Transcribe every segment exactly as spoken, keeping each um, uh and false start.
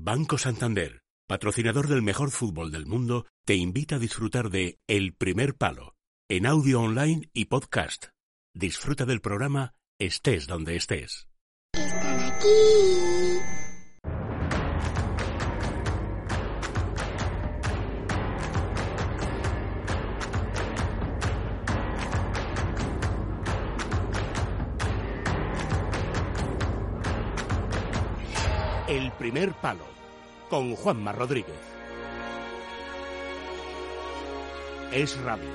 Banco Santander, patrocinador del mejor fútbol del mundo, te invita a disfrutar de El Primer Palo, en audio online y podcast. Disfruta del programa estés donde estés. Están aquí. El Primer Palo, con Juanma Rodríguez. Es radio.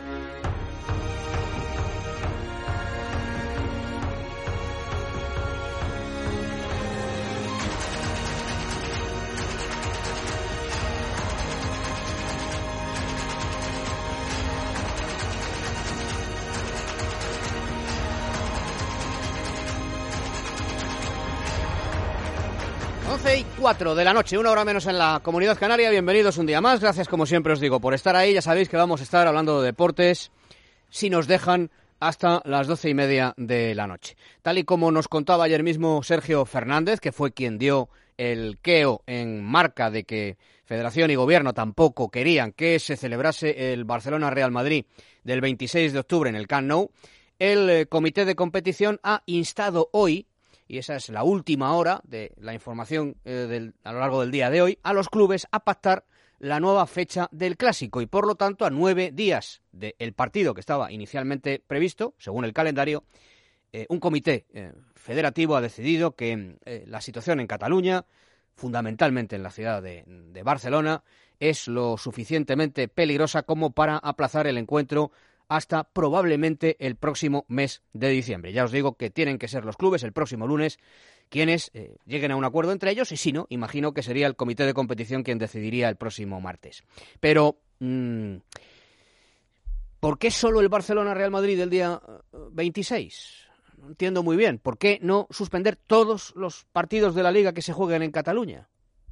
once y cuatro de la noche, una hora menos en la Comunidad Canaria. Bienvenidos un día más. Gracias, como siempre os digo, por estar ahí. Ya sabéis que vamos a estar hablando de deportes, si nos dejan, hasta las doce y media de la noche. Tal y como nos contaba ayer mismo Sergio Fernández, que fue quien dio el queo en marca de que Federación y Gobierno tampoco querían que se celebrase el Barcelona-Real Madrid del veintiséis de octubre en el Camp Nou, el eh, Comité de Competición ha instado hoy, y esa es la última hora de la información eh, del, a lo largo del día de hoy, a los clubes a pactar la nueva fecha del Clásico y, por lo tanto, a nueve días del partido que estaba inicialmente previsto, según el calendario, eh, un comité eh, federativo ha decidido que eh, la situación en Cataluña, fundamentalmente en la ciudad de, de Barcelona, es lo suficientemente peligrosa como para aplazar el encuentro hasta probablemente el próximo mes de diciembre. Ya os digo que tienen que ser los clubes el próximo lunes quienes eh, lleguen a un acuerdo entre ellos, y si no, imagino que sería el comité de competición quien decidiría el próximo martes. Pero, mmm, ¿por qué solo el Barcelona-Real Madrid del día veintiséis? No entiendo muy bien. ¿Por qué no suspender todos los partidos de la Liga que se jueguen en Cataluña?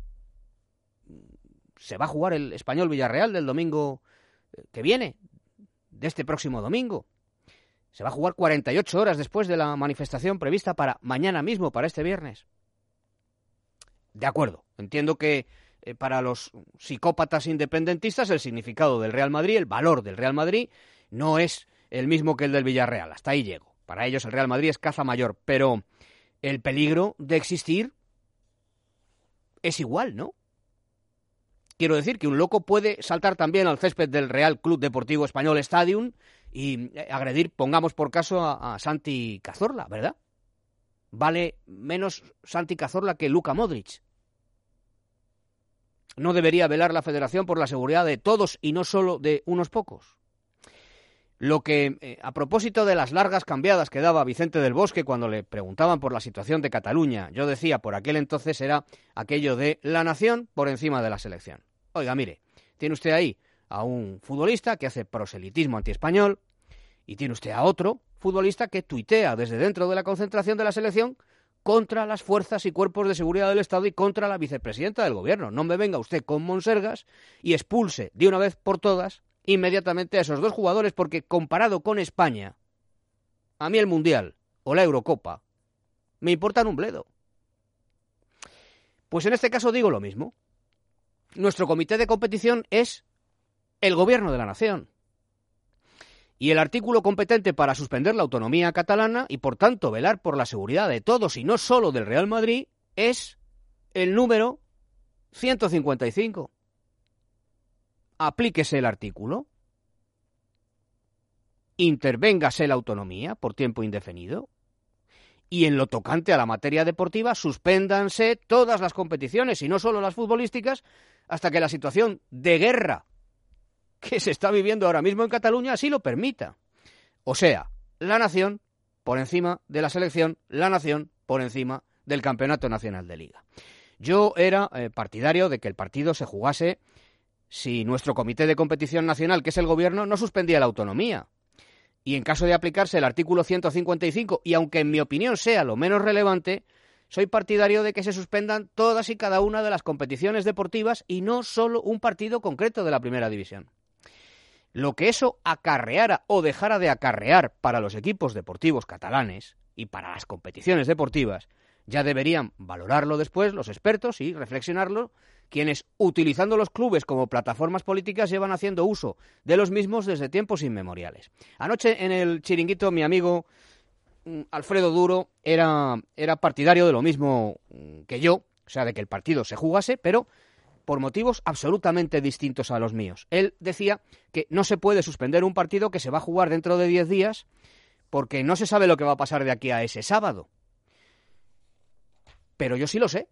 ¿Se va a jugar el Español-Villarreal del domingo que viene? De este próximo domingo. Se va a jugar cuarenta y ocho horas después de la manifestación prevista para mañana mismo, para este viernes. De acuerdo, entiendo que eh, para los psicópatas independentistas el significado del Real Madrid, el valor del Real Madrid, no es el mismo que el del Villarreal. Hasta ahí llego. Para ellos el Real Madrid es caza mayor, pero el peligro de existir es igual, ¿no? Quiero decir que un loco puede saltar también al césped del Real Club Deportivo Español Stadium y agredir, pongamos por caso, a, a Santi Cazorla, ¿verdad? Vale menos Santi Cazorla que Luka Modric. ¿No debería velar la Federación por la seguridad de todos y no solo de unos pocos? Lo que, eh, a propósito de las largas cambiadas que daba Vicente del Bosque cuando le preguntaban por la situación de Cataluña, yo decía por aquel entonces era aquello de la nación por encima de la selección. Oiga, mire, tiene usted ahí a un futbolista que hace proselitismo antiespañol y tiene usted a otro futbolista que tuitea desde dentro de la concentración de la selección contra las fuerzas y cuerpos de seguridad del Estado y contra la vicepresidenta del Gobierno. No me venga usted con monsergas y expulse de una vez por todas inmediatamente a esos dos jugadores, porque comparado con España, a mí el Mundial o la Eurocopa me importan un bledo. Pues en este caso digo lo mismo. Nuestro comité de competición es el Gobierno de la Nación. Y el artículo competente para suspender la autonomía catalana y, por tanto, velar por la seguridad de todos y no solo del Real Madrid es el número ciento cincuenta y cinco. Aplíquese el artículo, intervéngase la autonomía por tiempo indefinido y en lo tocante a la materia deportiva suspéndanse todas las competiciones y no solo las futbolísticas hasta que la situación de guerra que se está viviendo ahora mismo en Cataluña así lo permita. O sea, la nación por encima de la selección, la nación por encima del Campeonato Nacional de Liga. Yo era eh, partidario de que el partido se jugase si nuestro Comité de Competición Nacional, que es el Gobierno, no suspendía la autonomía. Y en caso de aplicarse el artículo ciento cincuenta y cinco, y aunque en mi opinión sea lo menos relevante, soy partidario de que se suspendan todas y cada una de las competiciones deportivas y no solo un partido concreto de la Primera División. Lo que eso acarreara o dejara de acarrear para los equipos deportivos catalanes y para las competiciones deportivas, Ya deberían valorarlo después los expertos y reflexionarlo quienes, utilizando los clubes como plataformas políticas, llevan haciendo uso de los mismos desde tiempos inmemoriales. Anoche en el Chiringuito mi amigo Alfredo Duro era, era partidario de lo mismo que yo, o sea, de que el partido se jugase, pero por motivos absolutamente distintos a los míos. Él decía que no se puede suspender un partido que se va a jugar dentro de diez días porque no se sabe lo que va a pasar de aquí a ese sábado. Pero yo sí lo sé.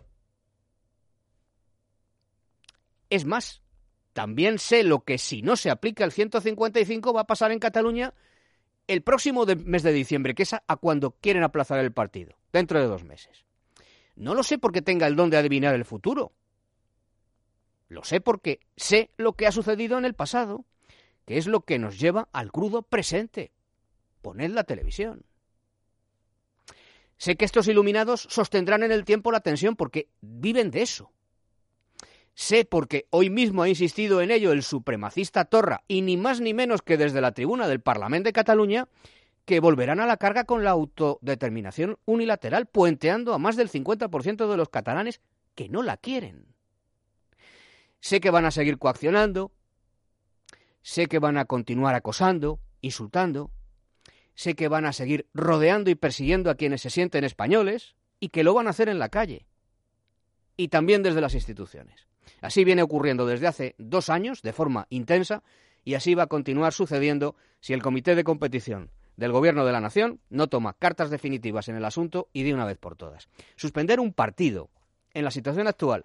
Es más, también sé lo que si no se aplica el ciento cincuenta y cinco va a pasar en Cataluña el próximo de, mes de diciembre, que es a, a cuando quieren aplazar el partido, dentro de dos meses. No lo sé porque tenga el don de adivinar el futuro. Lo sé porque sé lo que ha sucedido en el pasado, que es lo que nos lleva al crudo presente. Poned la televisión. Sé que estos iluminados sostendrán en el tiempo la tensión porque viven de eso. Sé porque hoy mismo ha insistido en ello el supremacista Torra, y ni más ni menos que desde la tribuna del Parlamento de Cataluña, que volverán a la carga con la autodeterminación unilateral, puenteando a más del cincuenta por ciento de los catalanes que no la quieren. Sé que van a seguir coaccionando, sé que van a continuar acosando, insultando, sé que van a seguir rodeando y persiguiendo a quienes se sienten españoles y que lo van a hacer en la calle y también desde las instituciones. Así viene ocurriendo desde hace dos años de forma intensa y así va a continuar sucediendo si el Comité de Competición del Gobierno de la Nación no toma cartas definitivas en el asunto y de una vez por todas. Suspender un partido en la situación actual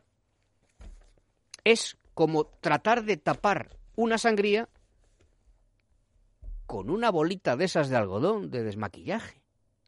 es como tratar de tapar una sangría con una bolita de esas de algodón, de desmaquillaje.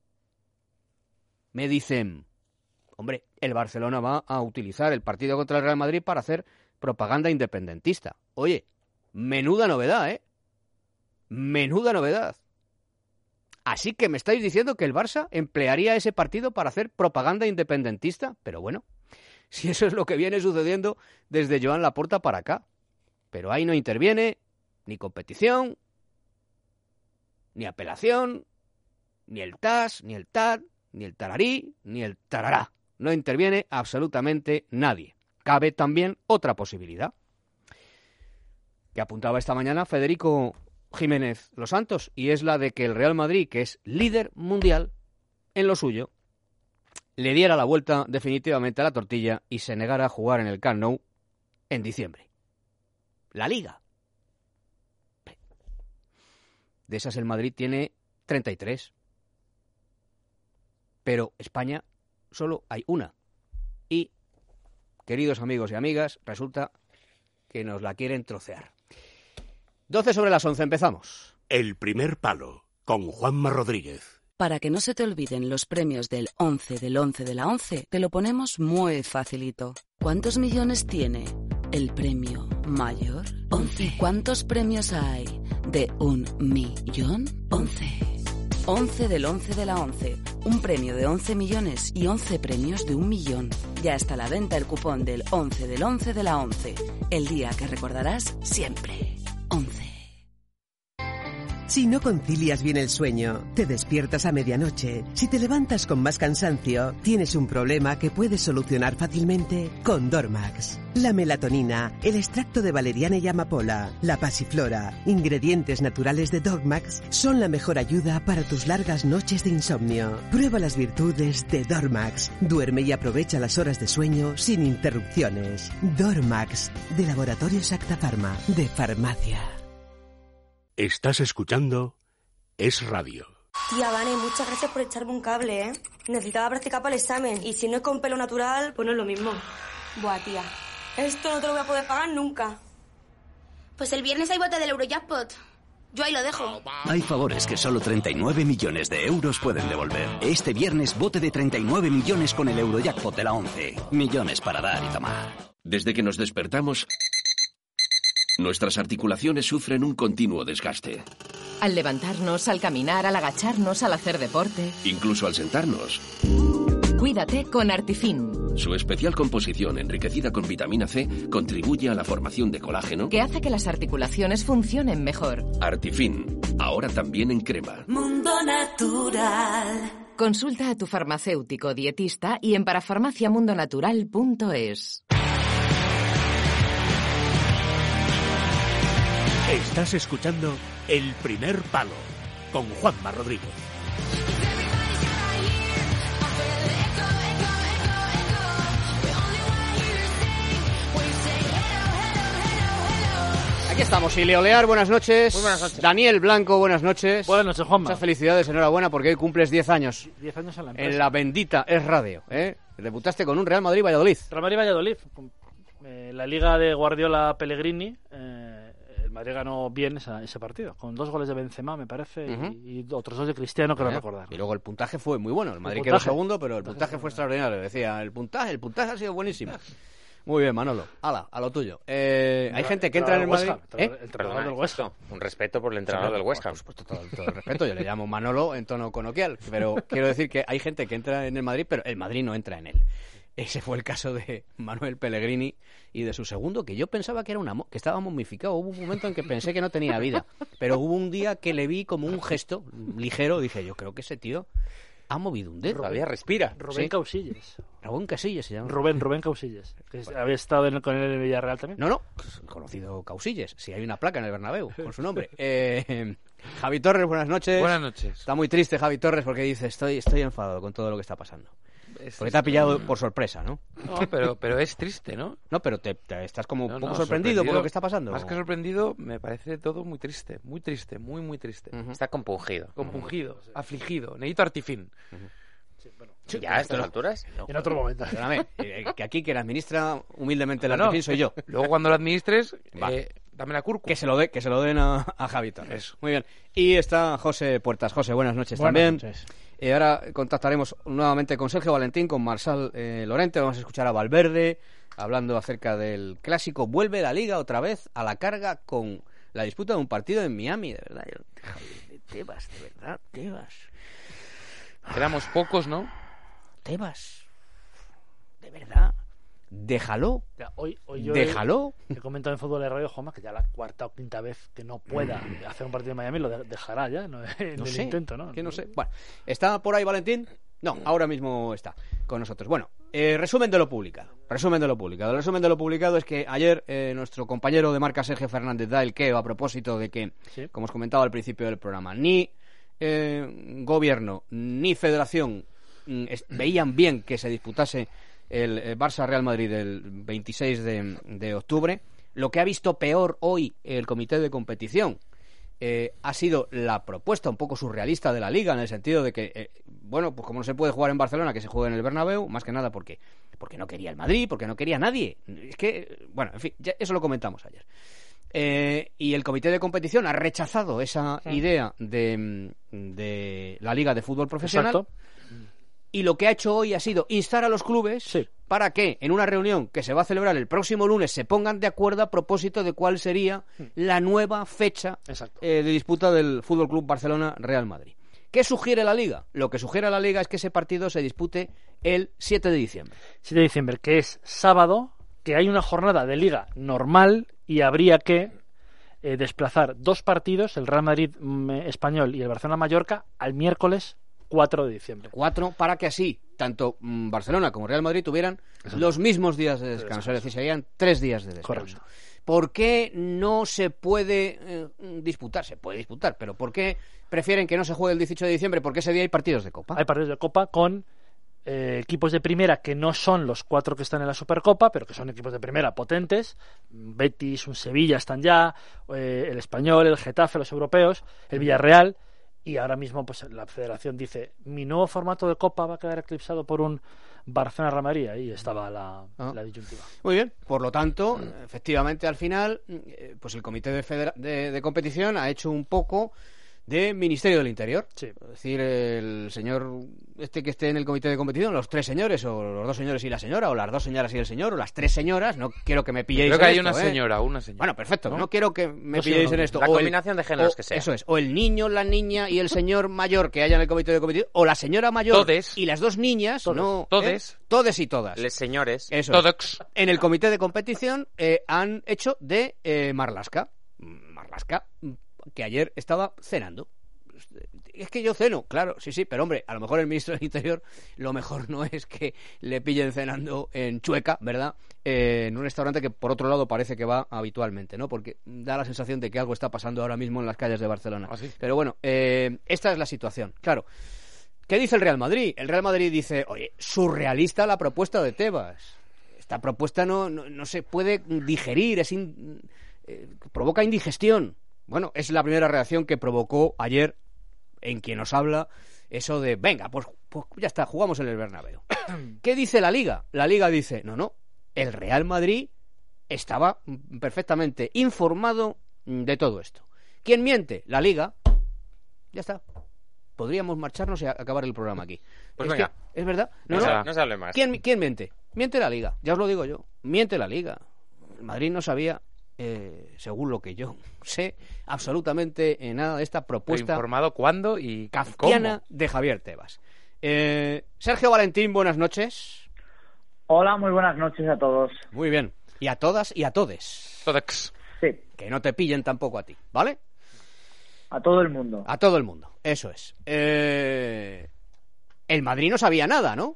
Me dicen, hombre, el Barcelona va a utilizar el partido contra el Real Madrid para hacer propaganda independentista. Oye, menuda novedad, ¿eh? Menuda novedad. Así que me estáis diciendo que el Barça emplearía ese partido para hacer propaganda independentista, pero bueno, si eso es lo que viene sucediendo desde Joan Laporta para acá. Pero ahí no interviene ni competición, ni apelación, ni el T A S, ni el T A D, ni el tararí, ni el tarará. No interviene absolutamente nadie. Cabe también otra posibilidad que apuntaba esta mañana Federico Jiménez Los Santos, y es la de que el Real Madrid, que es líder mundial en lo suyo, le diera la vuelta definitivamente a la tortilla y se negara a jugar en el Camp Nou en diciembre. La Liga. De esas el Madrid tiene treinta y tres. Pero España solo hay una. Y, queridos amigos y amigas, resulta que nos la quieren trocear. doce sobre las once, empezamos. El primer palo, con Juanma Rodríguez. Para que no se te olviden los premios del once del once de la once, te lo ponemos muy facilito. ¿Cuántos millones tiene el premio mayor? once. ¿Y cuántos premios hay de un millón? once. once del once de la once. Un premio de once millones y once premios de un millón. Ya está a la venta el cupón del once del once de la once. El día que recordarás siempre. once. Si no concilias bien el sueño, te despiertas a medianoche, si te levantas con más cansancio, tienes un problema que puedes solucionar fácilmente con Dormax. La melatonina, el extracto de valeriana y amapola, la pasiflora, ingredientes naturales de Dormax, son la mejor ayuda para tus largas noches de insomnio. Prueba las virtudes de Dormax. Duerme y aprovecha las horas de sueño sin interrupciones. Dormax, de Laboratorios Acta Pharma, de Farmacia. Estás escuchando Es Radio. Tía, Vane, muchas gracias por echarme un cable, ¿eh? Necesitaba practicar para el examen. Y si no es con pelo natural, pues no es lo mismo. Buah, tía. Esto no te lo voy a poder pagar nunca. Pues el viernes hay bote del Eurojackpot. Yo ahí lo dejo. Hay favores que solo treinta y nueve millones de euros pueden devolver. Este viernes, bote de treinta y nueve millones con el Eurojackpot de la once. Millones para dar y tomar. Desde que nos despertamos, nuestras articulaciones sufren un continuo desgaste. Al levantarnos, al caminar, al agacharnos, al hacer deporte. Incluso al sentarnos. Cuídate con Artifin. Su especial composición, enriquecida con vitamina C, contribuye a la formación de colágeno, que hace que las articulaciones funcionen mejor. Artifin, ahora también en crema. Mundo Natural. Consulta a tu farmacéutico o dietista y en parafarmaciamundonatural punto es. Estás escuchando El Primer Palo con Juanma Rodríguez. Aquí estamos, y Leolear, buenas noches. Muy buenas noches. Daniel Blanco, buenas noches. Buenas noches, Juanma. Muchas felicidades, enhorabuena, porque hoy cumples diez años. diez años en la empresa. En la bendita Es Radio, ¿eh? Debutaste con un Real Madrid-Valladolid. Real Madrid-Valladolid. Eh, la liga de Guardiola-Pellegrini, eh, el Madrid ganó bien esa, ese partido, con dos goles de Benzema, me parece, uh-huh. y, y otros dos de Cristiano, que no recordar. Y luego el puntaje fue muy bueno. El Madrid el quedó segundo, pero el puntaje fue extraordinario. Decía, el puntaje, el puntaje ha sido buenísimo. Muy bien, Manolo. Hala, a lo tuyo. Eh, hay gente que entra en el Madrid... ¿Eh? El entrenador del West Ham. Un respeto por el entrenador sí, del West Ham. Por supuesto, todo, todo el respeto. Yo le llamo Manolo en tono coloquial. Pero quiero decir que hay gente que entra en el Madrid, pero el Madrid no entra en él. Ese fue el caso de Manuel Pellegrini y de su segundo, que yo pensaba que era una mo- que estaba momificado. Hubo un momento en que pensé que no tenía vida. Pero hubo un día que le vi como un gesto ligero. Dije, yo creo que ese tío ha movido un dedo. Todavía respira. Rubén ¿Sí? Causilles. Rubén Casillas se llama. Rubén, Rubén Causilles. Que bueno. ¿Había estado en, con él en el Villarreal también? No, no. Pues, conocido Causilles. Si sí, hay una placa en el Bernabéu con su nombre. Eh, Javi Torres, buenas noches. Buenas noches. Está muy triste Javi Torres porque dice, estoy, estoy enfadado con todo lo que está pasando. Es porque te ha pillado por sorpresa, ¿no? No, pero, pero es triste, ¿no? No, pero te, te estás como no, un poco no, sorprendido, sorprendido por lo que está pasando. Más que sorprendido, me parece todo muy triste, muy triste, muy, muy triste. Uh-huh. Está compungido. Compungido, uh-huh. afligido. Necesito artifín. Uh-huh. Sí, bueno. ¿Ya a estas no. alturas? No. En otro momento. Perdóname, eh, que aquí quien administra humildemente el artifín soy yo. Luego cuando lo administres, vale. eh, dame la cúrcuma. Que se lo, de, que se lo den a, a Javi Torres. Eso. Muy bien. Y está José Puertas. José, buenas noches buenas también. Noches. Y eh, ahora contactaremos nuevamente con Sergio Valentín, con Marsal eh, Lorente. Vamos a escuchar a Valverde hablando acerca del clásico. Vuelve la Liga otra vez a la carga con la disputa de un partido en Miami. De verdad, yo, de Tebas, de verdad, Tebas. Quedamos pocos, ¿no? Tebas, de verdad. Déjalo. Ya, hoy, hoy yo Déjalo. He, he comentado en Fútbol de Radio, Joma, que ya la cuarta o quinta vez que no pueda hacer un partido en Miami lo de, dejará ya. No, no sé. Intento, ¿no? Que no sé. Bueno, ¿está por ahí Valentín? No, ahora mismo está con nosotros. Bueno, eh, resumen de lo publicado. Resumen de lo publicado. El resumen de lo publicado es que ayer eh, nuestro compañero de marca Sergio Fernández da el queo a propósito de que, ¿sí? como os comentaba al principio del programa, ni eh, gobierno ni federación mm, es, veían bien que se disputase el, el Barça-Real Madrid el veintiséis de, de octubre. Lo que ha visto peor hoy el comité de competición eh, ha sido la propuesta un poco surrealista de la Liga, en el sentido de que, eh, bueno, pues como no se puede jugar en Barcelona, que se juegue en el Bernabéu, más que nada porque, porque no quería el Madrid, porque no quería nadie. Es que, bueno, en fin, ya eso lo comentamos ayer. Eh, y el comité de competición ha rechazado esa sí. idea de, de la Liga de Fútbol Profesional. Exacto. Y lo que ha hecho hoy ha sido instar a los clubes sí. para que en una reunión que se va a celebrar el próximo lunes se pongan de acuerdo a propósito de cuál sería la nueva fecha eh, de disputa del Fútbol Club Barcelona-Real Madrid. ¿Qué sugiere la Liga? Lo que sugiere la Liga es que ese partido se dispute el siete de diciembre. siete de diciembre, que es sábado, que hay una jornada de Liga normal y habría que eh, desplazar dos partidos, el Real Madrid mm, español y el Barcelona-Mallorca, al miércoles cuatro de diciembre. Cuatro, para que así, tanto mm, Barcelona como Real Madrid tuvieran Exacto. los mismos días de descanso, descanso. Es decir, serían tres días de descanso. Correcto. ¿Por qué no se puede eh, disputar? Se puede disputar, pero ¿por qué prefieren que no se juegue el dieciocho de diciembre? Porque ese día hay partidos de Copa. Hay partidos de Copa con eh, equipos de primera que no son los cuatro que están en la Supercopa, pero que son equipos de primera potentes. Betis, un Sevilla están ya, eh, el Español, el Getafe, los europeos, el Villarreal. Y ahora mismo pues la Federación dice, mi nuevo formato de Copa va a quedar eclipsado por un Barcelona-Real Madrid. Ahí estaba la, ah. la disyuntiva. Muy bien, por lo tanto, efectivamente al final, pues el Comité de, Federa- de, de Competición ha hecho un poco de Ministerio del Interior. Sí. Es decir, el señor este que esté en el comité de competición, los tres señores, o los dos señores y la señora, o las dos señoras y el señor, o las tres señoras, no quiero que me pilléis Creo que en hay esto, una ¿eh? señora, una señora. Bueno, perfecto, no, no quiero que me no, pilléis sí, no, en esto. La o combinación el, de géneros o, que sea. Eso es, o el niño, la niña y el señor mayor que haya en el comité de competición, o la señora mayor Todes. y las dos niñas, Todes. no, Todes. ¿eh? Todes y todas. Les señores. Eso Todos. es. En el comité de competición eh, han hecho de eh, Marlaska. Marlaska, que ayer estaba cenando. es que yo ceno, claro, sí, sí, pero hombre, a lo mejor el ministro del Interior, lo mejor no es que le pillen cenando en Chueca, ¿verdad? Eh, en un restaurante que por otro lado parece que va habitualmente, ¿no? Porque da la sensación de que algo está pasando ahora mismo en las calles de Barcelona. ¿Ah, sí? Pero bueno, eh, esta es la situación, claro. ¿Qué dice el Real Madrid? El Real Madrid dice, oye, surrealista la propuesta de Tebas. Esta propuesta no, no, no se puede digerir, es in, eh, provoca indigestión. Bueno, es la primera reacción que provocó ayer en quien nos habla eso de, venga, pues, pues ya está, jugamos en el Bernabéu. ¿Qué dice la Liga? La Liga dice, no, no, el Real Madrid estaba perfectamente informado de todo esto. ¿Quién miente? La Liga. Ya está. Podríamos marcharnos y acabar el programa aquí. Pues es venga. que, ¿es verdad? No, no, se, no se hable más. ¿Quién, ¿Quién miente? Miente la Liga, ya os lo digo yo. Miente la Liga. El Madrid no sabía, eh, según lo que yo sé, absolutamente eh, nada de esta propuesta. ¿Informado cuándo y kafkiana cómo? De Javier Tebas. Eh, Sergio Valentín, buenas noches. Hola, muy buenas noches a todos. Muy bien. Y a todas y a todes. Todex. Sí. Que no te pillen tampoco a ti, ¿vale? A todo el mundo. A todo el mundo, eso es. Eh... El Madrid no sabía nada, ¿no?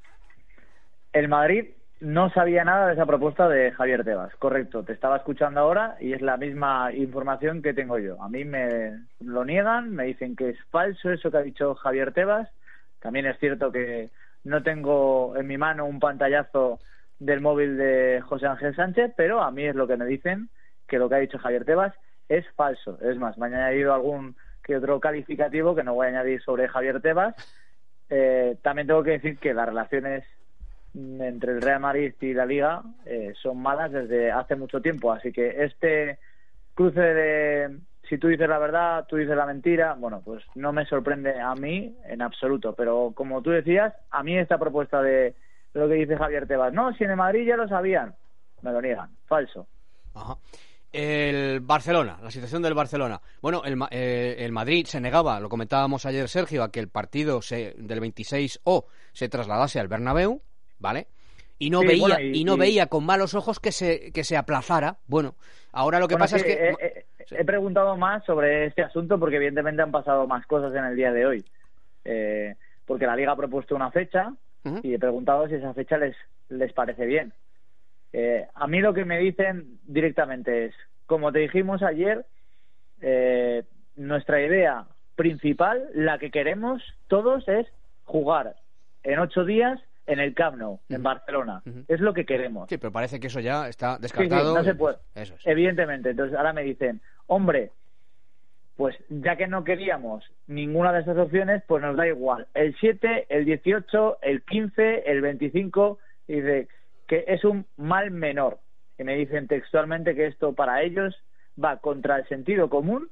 El Madrid no sabía nada de esa propuesta de Javier Tebas, correcto. Te estaba escuchando ahora y es la misma información que tengo yo. A mí me lo niegan, me dicen que es falso eso que ha dicho Javier Tebas. También es cierto que no tengo en mi mano un pantallazo del móvil de José Ángel Sánchez, pero a mí es lo que me dicen, que lo que ha dicho Javier Tebas es falso. Es más, me han añadido algún que otro calificativo que no voy a añadir sobre Javier Tebas. Eh, también tengo que decir que las relaciones entre el Real Madrid y la Liga eh, son malas desde hace mucho tiempo, así que este cruce de si tú dices la verdad, tú dices la mentira, bueno, pues no me sorprende a mí en absoluto, pero como tú decías, a mí esta propuesta de lo que dice Javier Tebas, no, si en el Madrid ya lo sabían, me lo niegan, falso. Ajá. El Barcelona, la situación del Barcelona. Bueno, el, eh, el Madrid se negaba, lo comentábamos ayer, Sergio, a que el partido se, del veintiséis O se trasladase al Bernabéu, ¿vale? Y no, sí, veía, bueno, y, y no y... veía con malos ojos que se, que se aplazara. Bueno, ahora lo que bueno, pasa sí, es que... Eh, eh, sí. He preguntado más sobre este asunto porque evidentemente han pasado más cosas en el día de hoy. Eh, porque la Liga ha propuesto una fecha uh-huh. y he preguntado si esa fecha les, les parece bien. Eh, a mí lo que me dicen directamente es, como te dijimos ayer, eh, nuestra idea principal, la que queremos todos, es jugar en ocho días en el Camp Nou, uh-huh. en Barcelona. Uh-huh. Es lo que queremos. Sí, pero parece que eso ya está descartado. Sí, sí, no se puede. Eso es. Evidentemente. Entonces ahora me dicen, hombre, pues ya que no queríamos ninguna de esas opciones, pues nos da igual. El siete, el dieciocho, el quince, el veinticinco, y dice que es un mal menor. Y me dicen textualmente que esto para ellos va contra el sentido común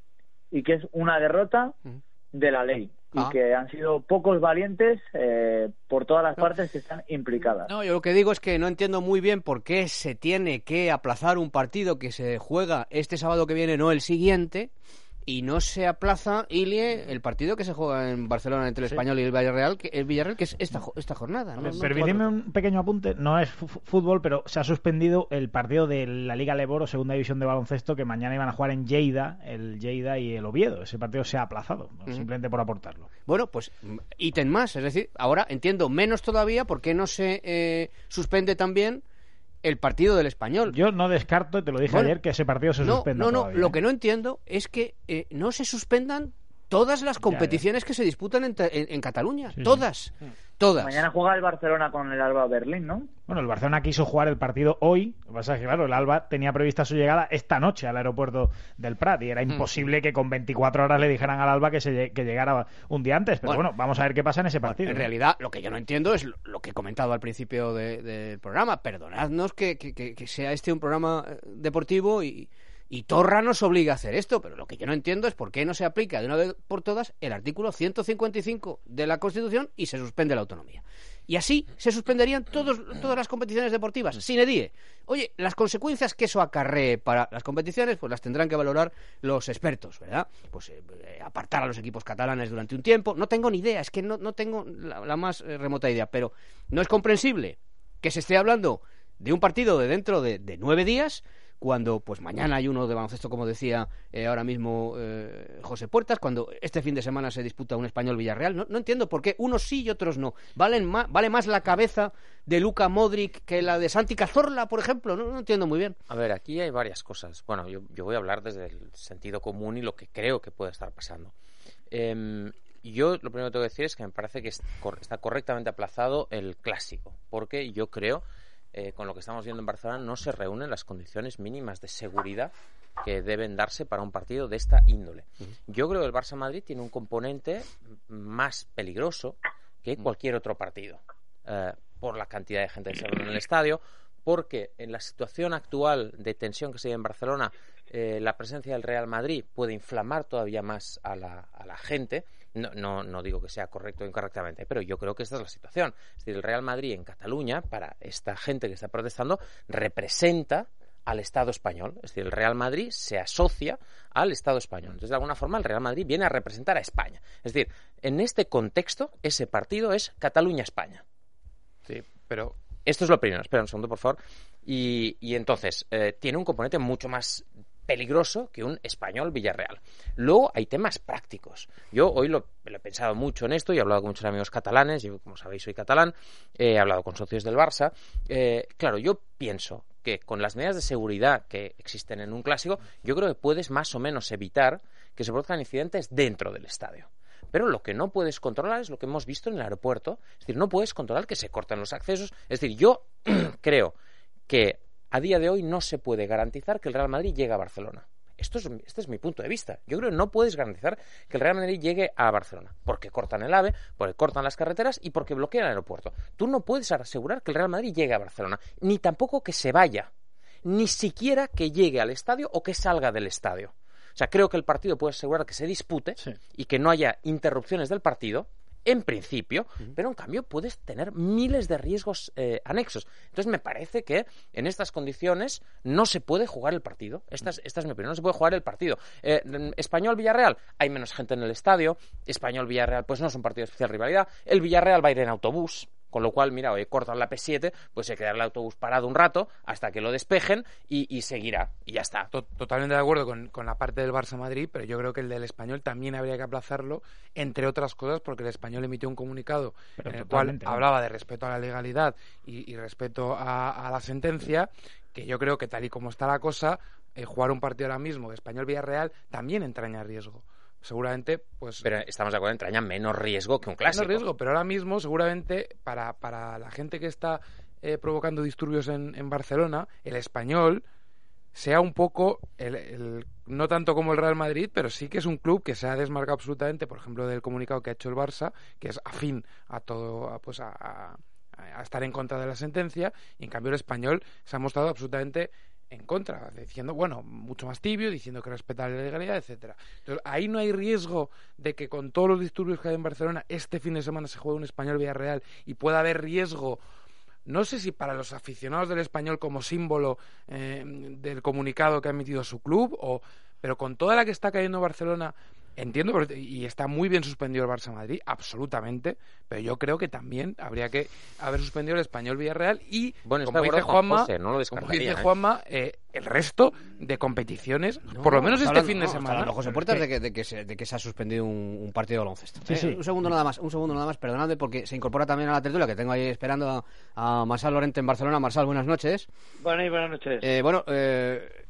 y que es una derrota de la ley. Ah. Y que han sido pocos valientes eh, por todas las partes que están implicadas. No, yo lo que digo es que no entiendo muy bien por qué se tiene que aplazar un partido que se juega este sábado que viene, no el siguiente, y no se aplaza, Ilie, el partido que se juega en Barcelona entre el sí. Español y el Villarreal, que, el Villarreal, que es esta, esta jornada. ¿no? Ver, no permíteme un pequeño apunte, no es f- fútbol, pero se ha suspendido el partido de la Liga Leboro, segunda división de baloncesto, que mañana iban a jugar en Lleida, el Lleida y el Oviedo. Ese partido se ha aplazado, uh-huh. simplemente por aportarlo. Bueno, pues ítem más, es decir, ahora entiendo menos todavía por qué no se eh, suspende también el partido del Español. Yo no descarto, te lo dije bueno, ayer, que ese partido se no, suspenda No, no, todavía, lo ¿eh? que no entiendo es que eh, no se suspendan todas las competiciones ya, ya. que se disputan en, en, en Cataluña. Sí, todas, sí. todas. Mañana juega el Barcelona con el Alba Berlín, ¿no? Bueno, el Barcelona quiso jugar el partido hoy. Lo que pasa es que, claro, el Alba tenía prevista su llegada esta noche al aeropuerto del Prat y era imposible mm. que con veinticuatro horas le dijeran al Alba que, se, que llegara un día antes. Pero bueno, bueno, vamos a ver qué pasa en ese partido. En realidad, lo que yo no entiendo es lo que he comentado al principio de, del programa. Perdonadnos que, que, que sea este un programa deportivo y... Y Torra nos obliga a hacer esto, pero lo que yo no entiendo es por qué no se aplica de una vez por todas el artículo ciento cincuenta y cinco de la Constitución y se suspende la autonomía. Y así se suspenderían todos, todas las competiciones deportivas, sine die. Oye, las consecuencias que eso acarree para las competiciones, pues las tendrán que valorar los expertos, ¿verdad? Pues eh, apartar a los equipos catalanes durante un tiempo. No tengo ni idea, es que no, no tengo la, la más eh, remota idea, pero no es comprensible que se esté hablando de un partido de dentro de, de nueve días cuando pues mañana hay uno de baloncesto, como decía eh, ahora mismo eh, José Puertas, cuando este fin de semana se disputa un Español Villarreal. No, no entiendo por qué unos sí y otros no. Valen más, vale más la cabeza de Luka Modric que la de Santi Cazorla, por ejemplo. No, no entiendo muy bien. A ver, aquí hay varias cosas. Bueno, yo, yo voy a hablar desde el sentido común y lo que creo que puede estar pasando. Eh, yo lo primero que tengo que decir es que me parece que está correctamente aplazado el clásico, porque yo creo, eh, con lo que estamos viendo en Barcelona, no se reúnen las condiciones mínimas de seguridad que deben darse para un partido de esta índole. Uh-huh. Yo creo que el Barça-Madrid tiene un componente más peligroso que cualquier otro partido, eh, por la cantidad de gente que se reúne en el estadio, porque en la situación actual de tensión que se vive en Barcelona, eh, la presencia del Real Madrid puede inflamar todavía más a la, a la gente. No, no, no digo que sea correcto o incorrectamente, pero yo creo que esta es la situación. Es decir, el Real Madrid en Cataluña, para esta gente que está protestando, representa al Estado español. Es decir, el Real Madrid se asocia al Estado español. Entonces, de alguna forma, el Real Madrid viene a representar a España. Es decir, en este contexto, ese partido es Cataluña-España. Sí, pero... Esto es lo primero. Espera un segundo, por favor. Y, y entonces, eh, tiene un componente mucho más peligroso que un Español Villarreal. Luego hay temas prácticos. Yo hoy lo, lo he pensado mucho en esto y he hablado con muchos amigos catalanes. Yo, como sabéis, soy catalán. Eh, he hablado con socios del Barça. Eh, claro, yo pienso que con las medidas de seguridad que existen en un clásico, yo creo que puedes más o menos evitar que se produzcan incidentes dentro del estadio. Pero lo que no puedes controlar es lo que hemos visto en el aeropuerto. Es decir, no puedes controlar que se corten los accesos. Es decir, yo creo que a día de hoy no se puede garantizar que el Real Madrid llegue a Barcelona. Esto es, este es mi punto de vista. Yo creo que no puedes garantizar que el Real Madrid llegue a Barcelona. Porque cortan el AVE, porque cortan las carreteras y porque bloquean el aeropuerto. Tú no puedes asegurar que el Real Madrid llegue a Barcelona. Ni tampoco que se vaya. Ni siquiera que llegue al estadio o que salga del estadio. O sea, creo que el partido puede asegurar que se dispute sí. y que no haya interrupciones del partido, en principio, uh-huh. pero en cambio puedes tener miles de riesgos eh, anexos. Entonces me parece que en estas condiciones no se puede jugar el partido. Esta es, esta es mi opinión, no se puede jugar el partido. Eh, Español-Villarreal, hay menos gente en el estadio. Español-Villarreal, pues no es un partido de especial rivalidad. El Villarreal va a ir en autobús. Con lo cual, mira, hoy cortan la P siete, pues se quedará el autobús parado un rato hasta que lo despejen y, y seguirá. Y ya está. Totalmente de acuerdo con, con la parte del Barça-Madrid, pero yo creo que el del Español también habría que aplazarlo, entre otras cosas, porque el Español emitió un comunicado pero en el cual ¿no? hablaba de respeto a la legalidad y, y respeto a, a la sentencia, que yo creo que tal y como está la cosa, eh, jugar un partido ahora mismo de Español-Villarreal también entraña riesgo. Seguramente, pues... Pero estamos de acuerdo, entraña menos riesgo que un clásico. Menos riesgo, pero ahora mismo, seguramente, para, para la gente que está eh, provocando disturbios en, en Barcelona, el Español sea un poco, el, el, no tanto como el Real Madrid, pero sí que es un club que se ha desmarcado absolutamente, por ejemplo, del comunicado que ha hecho el Barça, que es afín a todo, a, pues a, a, a estar en contra de la sentencia, y en cambio el Español se ha mostrado absolutamente en contra, diciendo, bueno, mucho más tibio, diciendo que respeta la legalidad, etcétera. Entonces, ahí no hay riesgo de que con todos los disturbios que hay en Barcelona, este fin de semana se juegue un Español-Villarreal y pueda haber riesgo, no sé si para los aficionados del Español como símbolo eh, del comunicado que ha emitido su club, o pero con toda la que está cayendo Barcelona, entiendo, y está muy bien suspendido el Barça-Madrid, absolutamente, pero yo creo que también habría que haber suspendido el Español-Villarreal y, bueno, como dice Juanma, José, no lo como dice Juanma eh, el resto de competiciones, no, por lo menos este hablando, fin de no, semana. Hablando, José Puertas, de que, de, que se, de que se ha suspendido un, un partido de baloncesto. Sí, eh, sí. Un segundo nada más, un segundo nada más, perdonadme, porque se incorpora también a la tertulia, que tengo ahí esperando a, a Marsal Lorente en Barcelona. Marsal, buenas noches. Buenas, buenas noches. Eh, bueno, eh,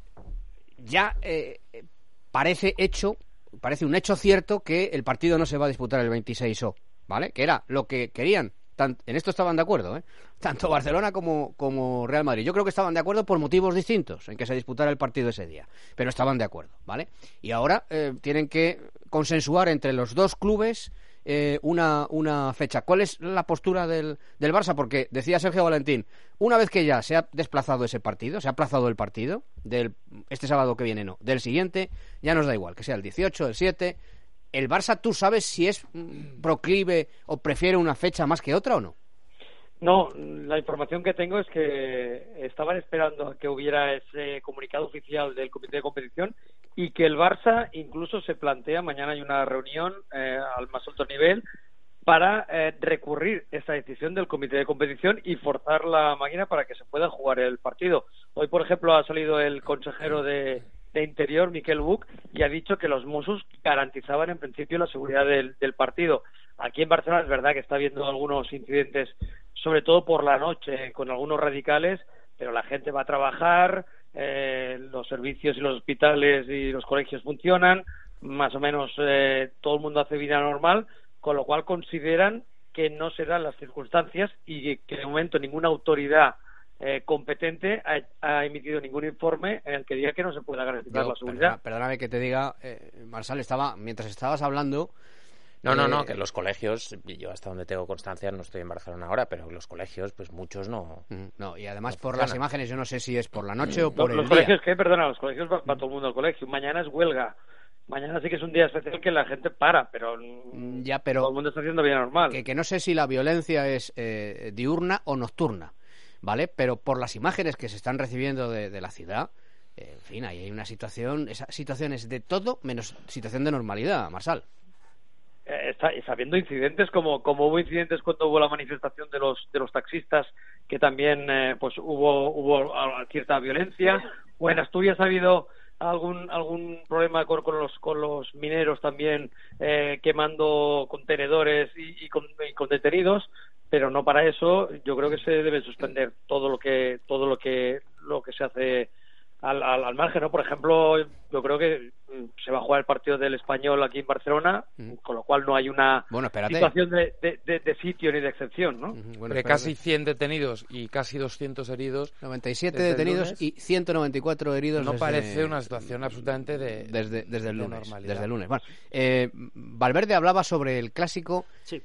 ya eh, parece hecho... Parece un hecho cierto que el partido no se va a disputar el veintiséis O, ¿vale? Que era lo que querían. Tant- en esto estaban de acuerdo, ¿eh? Tanto Barcelona como, como Real Madrid. Yo creo que estaban de acuerdo por motivos distintos en que se disputara el partido ese día. Pero estaban de acuerdo, ¿vale? Y ahora eh, tienen que consensuar entre los dos clubes eh, una, una fecha. ¿Cuál es la postura del, del Barça? Porque decía Sergio Valentín, una vez que ya se ha desplazado ese partido, se ha aplazado el partido, del este sábado que viene no, del siguiente, ya nos da igual, que sea el dieciocho, el siete. ¿El Barça tú sabes si es proclive o prefiere una fecha más que otra o no? No, la información que tengo es que estaban esperando a que hubiera ese comunicado oficial del comité de competición y que el Barça incluso se plantea, mañana hay una reunión eh, al más alto nivel, para eh, recurrir esa decisión del comité de competición y forzar la máquina para que se pueda jugar el partido. Hoy, por ejemplo, ha salido el consejero de, de Interior, Miquel Buch, y ha dicho que los Mossos garantizaban en principio la seguridad del, del partido. Aquí en Barcelona es verdad que está habiendo algunos incidentes, sobre todo por la noche, con algunos radicales, pero la gente va a trabajar, eh, los servicios y los hospitales y los colegios funcionan, más o menos eh, todo el mundo hace vida normal, con lo cual consideran que no se dan las circunstancias y que de momento ninguna autoridad eh, competente ha, ha emitido ningún informe en el que diga que no se pueda garantizar Yo, la seguridad. Perdona, perdóname que te diga, eh, Marsal, estaba, mientras estabas hablando... No, no, no, eh, que los colegios, yo hasta donde tengo constancia, no estoy en Barcelona ahora, pero los colegios, pues muchos no... No, y además no por funcionan. las imágenes, yo no sé si es por la noche o por los el colegios día. que, perdona, los colegios va, va todo el mundo al colegio. Mañana es huelga. Mañana sí que es un día especial que la gente para, pero, ya, pero todo el mundo está haciendo vida normal. Que, que no sé si la violencia es eh, diurna o nocturna, ¿vale? Pero por las imágenes que se están recibiendo de, de la ciudad, eh, en fin, ahí hay una situación, esa situación es de todo menos situación de normalidad, Marsal. Eh, está, está habiendo incidentes como como hubo incidentes cuando hubo la manifestación de los de los taxistas, que también eh, pues hubo hubo cierta violencia, o en Asturias ha habido algún algún problema con, con los con los mineros también, eh, quemando contenedores y, y, con, y con detenidos, pero no para eso. Yo creo que se debe suspender todo lo que todo lo que lo que se hace al, al, al margen, ¿no? Por ejemplo, yo creo que se va a jugar el partido del Español aquí en Barcelona, mm. con lo cual no hay una bueno, situación de, de, de, de sitio ni de excepción, ¿no? Mm-hmm. Bueno, de casi cien detenidos y casi doscientos heridos. noventa y siete detenidos lunes, y ciento noventa y cuatro heridos. No desde, parece una situación absolutamente de desde, desde el lunes. Normalidad. Desde el lunes. Bueno, eh, Valverde hablaba sobre el clásico. Sí.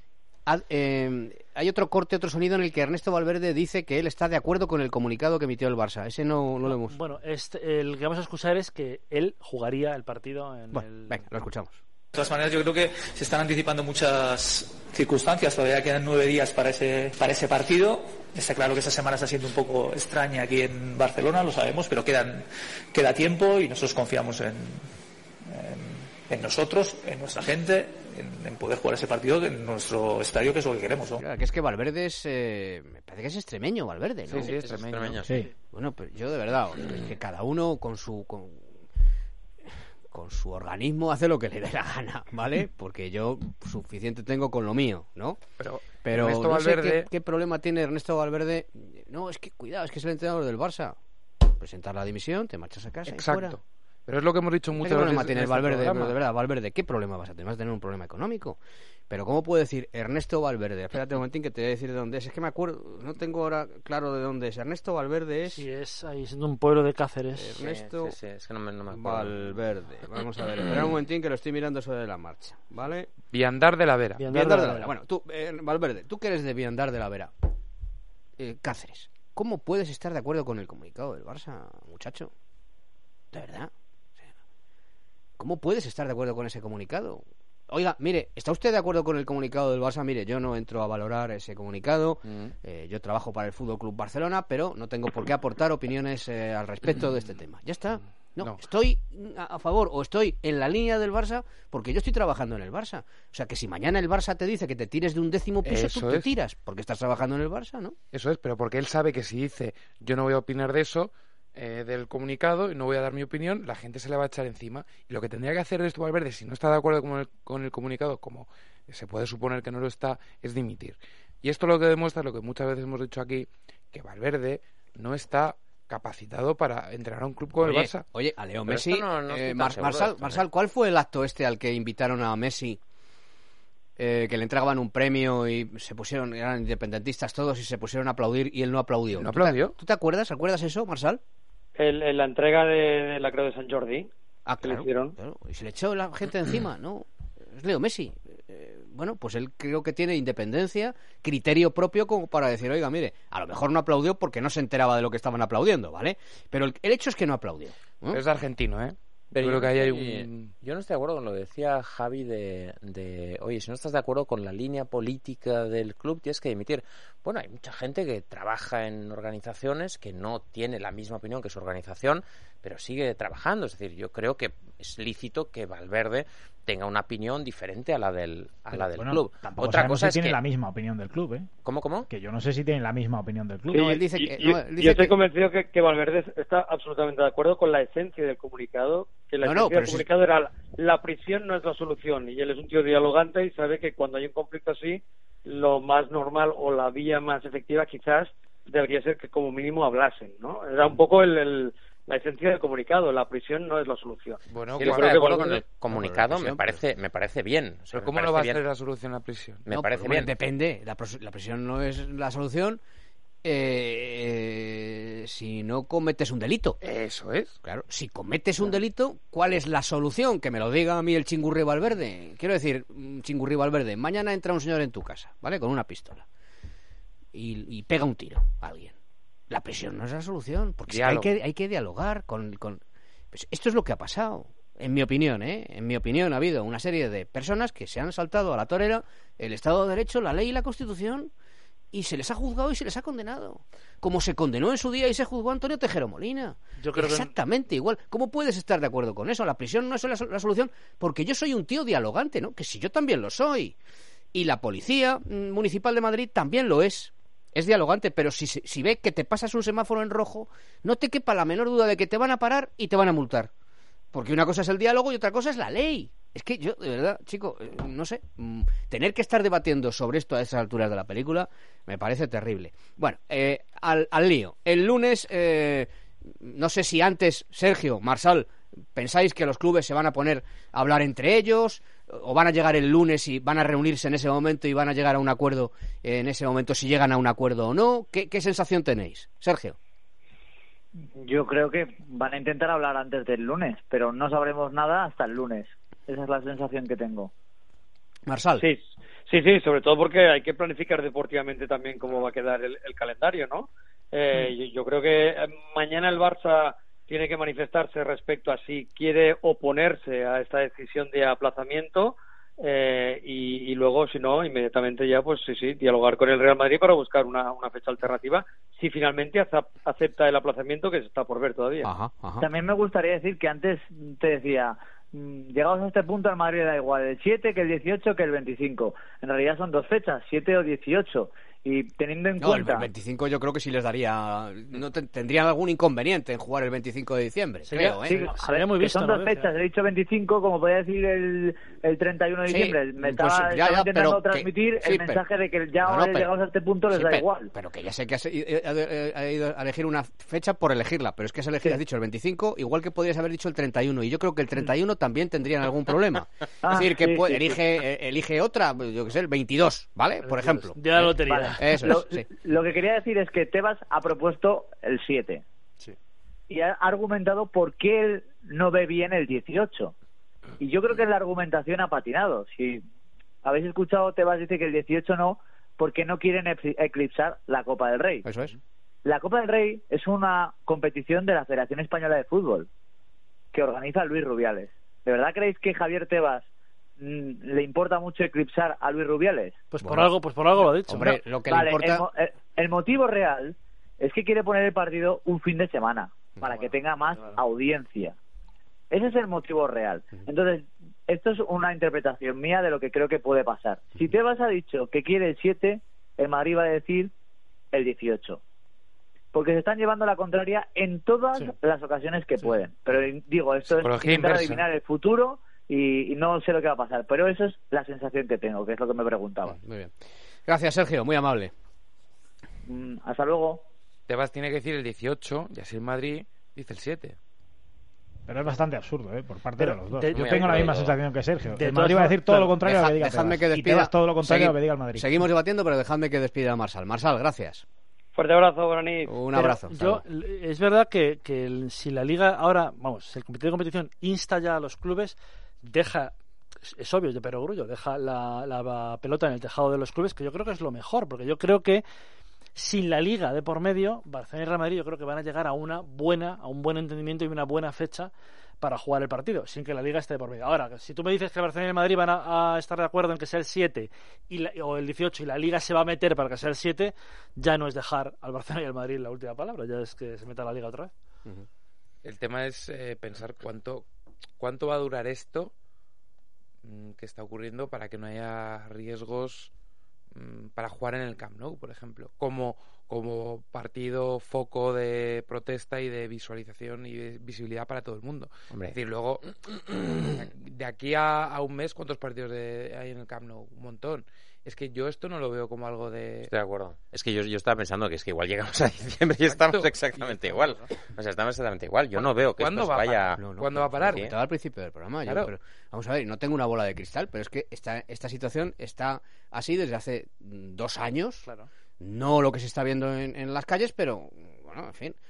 Eh, hay otro corte, otro sonido en el que Ernesto Valverde dice que él está de acuerdo con el comunicado que emitió el Barça. Ese no, no lo hemos... Bueno, este, el que vamos a escuchar es que él jugaría el partido en bueno, el... Venga, lo escuchamos. De todas maneras, yo creo que se están anticipando muchas circunstancias. Todavía quedan nueve días para ese, para ese partido. Está claro que esta semana está siendo un poco extraña aquí en Barcelona, lo sabemos, pero quedan, queda tiempo y nosotros confiamos en, en, en nosotros, en nuestra gente, en, en poder jugar ese partido en nuestro estadio, que es lo que queremos, ¿no? Claro, que es que Valverde es... Eh, me parece que es extremeño, Valverde, ¿no? Sí, sí, es extremeño. extremeño sí. Sí. Bueno, pero yo de verdad, es que cada uno con su... Con... con su organismo hace lo que le dé la gana, ¿vale? Porque yo suficiente tengo con lo mío, ¿no? Pero, Pero Ernesto no Valverde... sé qué, qué problema tiene Ernesto Valverde. No, es que cuidado, es que es el entrenador del Barça. Presentar la dimisión, te marchas a casa Exacto. y fuera. Pero es lo que hemos dicho muchas veces. ¿Qué problema veces tiene en este Valverde? programa. Pero de verdad, Valverde, ¿qué problema vas a tener? Vas a tener un problema económico. Pero ¿cómo puedo decir Ernesto Valverde? Espérate un momentín que te voy a decir de dónde es. Es que me acuerdo, no tengo ahora claro de dónde es. Ernesto Valverde es... Sí, es ahí siendo un pueblo de Cáceres. Ernesto Sí, sí, sí, es que no me, no me acuerdo. Valverde. Vamos a ver, espera un momentín que lo estoy mirando sobre la marcha, ¿vale? Viandar de la Vera. Viandar, Viandar de de la la Vera. Vera. Bueno, tú, eh, Valverde, tú que eres de Viandar de la Vera, eh, Cáceres, ¿cómo puedes estar de acuerdo con el comunicado del Barça, muchacho? ¿De verdad? O sea, ¿cómo puedes estar de acuerdo con ese comunicado? Oiga, mire, ¿está usted de acuerdo con el comunicado del Barça? Mire, yo no entro a valorar ese comunicado. Mm. Eh, yo trabajo para el Fútbol Club Barcelona, pero no tengo por qué aportar opiniones eh, al respecto de este tema. Ya está. No, no, estoy a favor o estoy en la línea del Barça porque yo estoy trabajando en el Barça. O sea, que si mañana el Barça te dice que te tires de un décimo piso, Eso tú te es. tiras porque estás trabajando en el Barça, ¿no? Eso es, pero porque él sabe que si dice yo no voy a opinar de eso, eh, del comunicado, y no voy a dar mi opinión, la gente se le va a echar encima. Y lo que tendría que hacer Ernesto Valverde, si no está de acuerdo con el, con el comunicado, como se puede suponer que no lo está, es dimitir. Y esto lo que demuestra, lo que muchas veces hemos dicho aquí, que Valverde no está capacitado para entrenar a un club como oye, el Barça. Oye, a Leo Pero Messi, no, no eh, Mar Marsal, Marsal, ¿cuál fue el acto este al que invitaron a Messi? Eh, que le entregaban un premio y se pusieron, eran independentistas todos y se pusieron a aplaudir y él no aplaudió. ¿No aplaudió? ¿Tú te, ¿tú te acuerdas? ¿Recuerdas eso, Marsal? El, el, la entrega de, de la Creu de San Jordi. Ah, claro, claro. Y se le echó la gente encima, ¿no? Es Leo Messi. Eh, bueno, pues él creo que tiene independencia, criterio propio como para decir, oiga, mire, a lo mejor no aplaudió porque no se enteraba de lo que estaban aplaudiendo, ¿vale? Pero el, el hecho es que no aplaudió. ¿no? Es de argentino, ¿eh? Pero yo, yo, creo que ahí hay un... yo no estoy de acuerdo con lo que decía Javi de, de, oye, si no estás de acuerdo con la línea política del club, tienes que dimitir. Bueno, hay mucha gente que trabaja en organizaciones que no tiene la misma opinión que su organización, pero sigue trabajando. Es decir, yo creo que es lícito que Valverde tenga una opinión diferente a la del, a la del bueno, club. Tampoco Otra sabemos cosa si es tiene que... la misma opinión del club, ¿eh? ¿Cómo, cómo? Que yo no sé si tienen la misma opinión del club. Sí, No, él dice y- que- y- no, él dice yo estoy que- convencido que, que Valverde está absolutamente de acuerdo con la esencia del comunicado, que la No, no, esencia pero del si- comunicado era la, la prisión no es la solución, y él es un tío dialogante y sabe que cuando hay un conflicto así, lo más normal o la vía más efectiva quizás debería ser que como mínimo hablasen, ¿no? Era un poco el, el- la esencia del comunicado, la prisión no es la solución. Bueno, Y yo yo estoy creo de que acuerdo con Valverde- el comunicado, me parece, me parece bien. O sea, Pero me ¿cómo parece no va a bien. ser la solución la prisión? Me No, parece hombre, bien. Depende, la, pros- la prisión no es la solución eh, si no cometes un delito. Eso es. Claro, si cometes un delito, ¿cuál es la solución? Que me lo diga a mí el chingurri Valverde. Quiero decir, mm, chingurri Valverde, mañana entra un señor en tu casa, ¿vale? Con una pistola. Y, y pega un tiro a alguien. La prisión no es la solución, porque es que hay, Diálogo. que hay que dialogar con... con... Pues esto es lo que ha pasado. En mi opinión, ¿eh? En mi opinión ha habido una serie de personas que se han saltado a la torera el Estado de Derecho, la ley y la Constitución, y se les ha juzgado y se les ha condenado. Como se condenó en su día y se juzgó a Antonio Tejero Molina. Yo creo que- Exactamente igual. ¿Cómo puedes estar de acuerdo con eso? La prisión no es la, la solución, porque yo soy un tío dialogante, ¿no? Que si yo también lo soy. Y la Policía mm, Municipal de Madrid también lo es. Es dialogante, pero si, si ve que te pasas un semáforo en rojo, no te quepa la menor duda de que te van a parar y te van a multar. Porque una cosa es el diálogo y otra cosa es la ley. Es que yo, de verdad, chico, eh, no sé, mm, tener que estar debatiendo sobre esto a esas alturas de la película me parece terrible. Bueno, eh, al, al lío. El lunes, eh, no sé si antes, Sergio, Marsal, ¿pensáis que los clubes se van a poner a hablar entre ellos? ¿O van a llegar el lunes y van a reunirse en ese momento y van a llegar a un acuerdo en ese momento, si llegan a un acuerdo o no? ¿Qué, qué sensación tenéis? Sergio. Yo creo que van a intentar hablar antes del lunes, pero no sabremos nada hasta el lunes. Esa es la sensación que tengo. Marsal. Sí, sí, sí, sobre todo porque hay que planificar deportivamente también cómo va a quedar el, el calendario, ¿no? Eh, yo, yo creo que eh, mañana el Barça tiene que manifestarse respecto a si quiere oponerse a esta decisión de aplazamiento eh, y, y luego, si no, inmediatamente ya, pues sí, sí, dialogar con el Real Madrid para buscar una, una fecha alternativa si finalmente aza- acepta el aplazamiento, que se está por ver todavía. Ajá, ajá. También me gustaría decir que antes te decía, mm, llegados a este punto al Madrid da igual el siete que el dieciocho que el veinticinco. En realidad son dos fechas, siete o dieciocho. Y teniendo en No, el cuenta... veinticinco yo creo que sí les daría... No te- tendrían algún inconveniente en jugar el veinticinco de diciembre, creo, ¿eh? Sí, a ver, que son dos fechas, he dicho veinticinco, como podía decir el, el treinta y uno de Sí, diciembre. Me pues estaba, sí, ya, estaba ya, intentando pero que- transmitir sí, el pero- mensaje de que ya No, no, ahora pero- llegados a este punto les Sí, da pero- igual. Pero que ya sé que has i- eh, eh, eh, ido a elegir una fecha por elegirla, pero es que has, elegido, has dicho el veinticinco, igual que podrías haber dicho el treinta y uno, y yo creo que el treinta y uno también tendrían algún problema. Ah, es decir, que sí, puede- sí, sí. elige eh, elige otra, yo que sé, el veintidós, ¿vale? Por ejemplo. Día de la lotería. Vale, eso lo, es, sí. lo que quería decir es que Tebas ha propuesto el siete. Y ha argumentado por qué él no ve bien el dieciocho. Y yo creo que la argumentación ha patinado. Si habéis escuchado, Tebas dice que el dieciocho no, porque no quieren eclipsar eclipsar la Copa del Rey. Eso es. La Copa del Rey es una competición de la Federación Española de Fútbol que organiza Luis Rubiales. ¿De verdad creéis que Javier Tebas mm, le importa mucho eclipsar a Luis Rubiales? Pues por algo, pues por algo lo ha dicho. Hombre, ¿no? lo que Vale, le importa... el, mo- el- el motivo real es que quiere poner el partido un fin de semana para que tenga más audiencia. Ese es el motivo real. Entonces, esto es una interpretación mía de lo que creo que puede pasar. Si Tebas ha dicho que quiere el siete, el Madrid va a decir el dieciocho. Porque se están llevando la contraria en todas Sí. las ocasiones que pueden. Pero digo, esto es Psicología intentar inversa. adivinar el futuro y, y no sé lo que va a pasar. Pero eso es la sensación que tengo, que es lo que me preguntaba. Muy bien. Gracias, Sergio, muy amable. Mm, hasta luego. Tebas tiene que decir el dieciocho y así el Madrid dice el siete. Pero es bastante absurdo, ¿eh? Por parte Pero de los dos. de- Yo muy tengo la misma absurdo. sensación que Sergio. De El Madrid todas va a decir formas, todo claro, lo contrario a lo Deja- que diga dejadme Tebas. que Y despida. Tebas todo lo contrario a lo Segui- que diga el Madrid. Seguimos debatiendo, pero dejadme que despida a Marsal. Marsal, gracias. Fuerte abrazo, Granit. Un Pero abrazo. hasta Yo, luego. es verdad que, que el- si la liga ahora, vamos, si el comité de competición insta ya a los clubes, deja, es, es obvio, de perogrullo, deja la, la pelota en el tejado de los clubes, que yo creo que es lo mejor, porque yo creo que sin la Liga de por medio, Barcelona y Real Madrid yo creo que van a llegar a una buena, a un buen entendimiento y una buena fecha para jugar el partido, sin que la Liga esté de por medio. Ahora, si tú me dices que el Barcelona y el Madrid van a, a estar de acuerdo en que sea el siete y la, o el dieciocho y la Liga se va a meter para que sea el siete, ya no es dejar al Barcelona y al Madrid la última palabra, ya es que se meta la Liga otra vez. Uh-huh. El tema es eh, pensar cuánto, cuánto va a durar esto mmm, que está ocurriendo para que no haya riesgos mmm, para jugar en el Camp Nou, por ejemplo, como como partido foco de protesta y de visualización y de visibilidad para todo el mundo. Hombre. Es decir, luego, de aquí a, a un mes, ¿cuántos partidos de, hay en el Camp Nou? Un montón. Es que yo esto no lo veo como algo de... Estoy de acuerdo. Es que yo, yo estaba pensando que es que igual llegamos a diciembre y estamos exactamente igual. O sea, estamos exactamente igual. Yo no veo que esto va vaya... No, no, ¿Cuándo va a parar? Lo comentaba al principio del programa. Claro. Yo, pero, vamos a ver, no tengo una bola de cristal, pero es que esta, esta situación está así desde hace dos años. Claro. No lo que se está viendo en, en las calles, pero, bueno, en fin,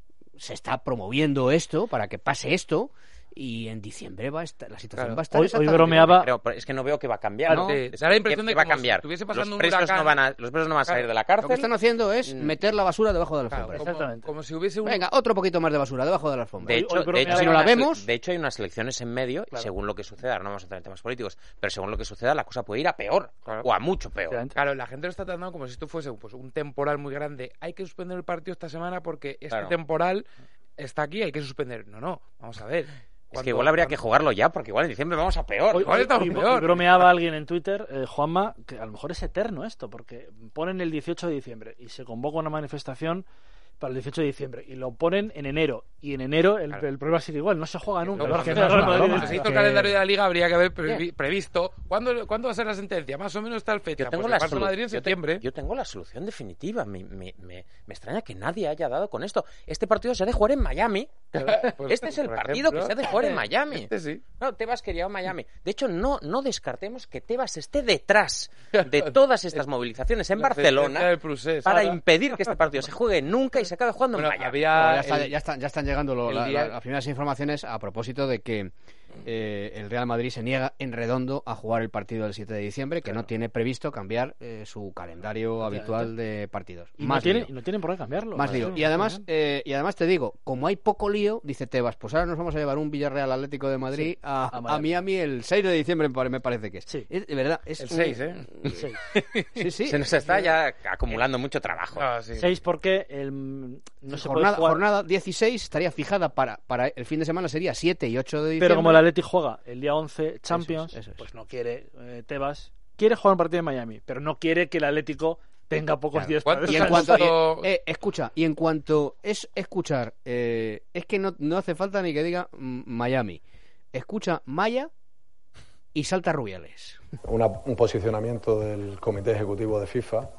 se está promoviendo esto para que pase esto y en diciembre va a estar, la situación claro. va a estar hoy, exactamente hoy bromeaba pero, pero es que no veo que va a cambiar, ¿no? Te, te da la impresión que, de que va a cambiar. Si los presos no van a los presos no van a salir claro. de la cárcel. Lo que están haciendo es mm. meter la basura debajo de la alfombra. Claro, como, como si hubiese un... Venga, otro poquito más de basura debajo de la alfombra. De hecho, hoy, hoy de hecho si no la vemos, de hecho hay unas elecciones en medio claro. y según lo que suceda, ahora no vamos a entrar en temas políticos, pero según lo que suceda la cosa puede ir a peor claro. o a mucho peor. Claro, la gente lo está tratando como si esto fuese pues, un temporal muy grande. Hay que suspender el partido esta semana porque este claro. temporal está aquí, hay que suspender. No, no, vamos a ver. Es que igual habría que jugarlo ya, porque igual en diciembre vamos a peor. Hoy, igual estamos hoy, peor. Hoy bromeaba alguien en Twitter, eh, Juanma, que a lo mejor es eterno esto, porque ponen el dieciocho de diciembre y se convoca una manifestación para el dieciocho de diciembre y lo ponen en enero y en enero el, claro. el problema sigue igual, no se juega nunca. No, que no, no, no, no, si hizo el calendario de la Liga habría que haber previ- previsto ¿cuándo, ¿cuándo va a ser la sentencia? Más o menos tal fecha. Yo tengo, pues la, solu- Madrid en yo, septiembre. Te, yo tengo la solución definitiva. Me, me, me, me extraña que nadie haya dado con esto. Este partido se ha de jugar en Miami. Pues, este es el partido ejemplo, que se ha de jugar en Miami. Este sí. No, Tebas quería en Miami. De hecho, no, no descartemos que Tebas esté detrás de todas estas movilizaciones en Barcelona para impedir que este partido se juegue nunca y se acabe jugando bueno, en Miami. Había ya, está, el, ya, están, ya están llegando lo, la, la, las primeras informaciones a propósito de que eh, el Real Madrid se niega en redondo a jugar el partido del siete de diciembre, que claro. no tiene previsto cambiar eh, su calendario habitual de partidos. Y, Más no tiene, lío. y no tienen por qué cambiarlo. Más lío. Y además, eh, y además te digo, como hay poco lío, dice Tebas, pues ahora nos vamos a llevar un Villarreal Atlético de Madrid sí, a, a, Miami. a Miami el seis de diciembre, me parece que es. Sí. Es, de verdad, es el un... seis, ¿eh? El seis. sí, sí. Se nos está ya acumulando eh, mucho trabajo. Ah, sí. seis porque el, no se jornada, puede jugar. jornada dieciséis estaría fijada para, para el fin de semana, sería siete y ocho de diciembre. Pero como el Atleti juega el día once Champions, eso es, eso es. pues no quiere eh, Tebas, quiere jugar un partido en Miami, pero no quiere que el Atlético tenga pocos días claro. para y en cuanto, eh, eh, escucha, y en cuanto es escuchar, eh, es que no, no hace falta ni que diga mm, Miami. Escucha Maya y salta Rubiales. Una, un posicionamiento del Comité Ejecutivo de FIFA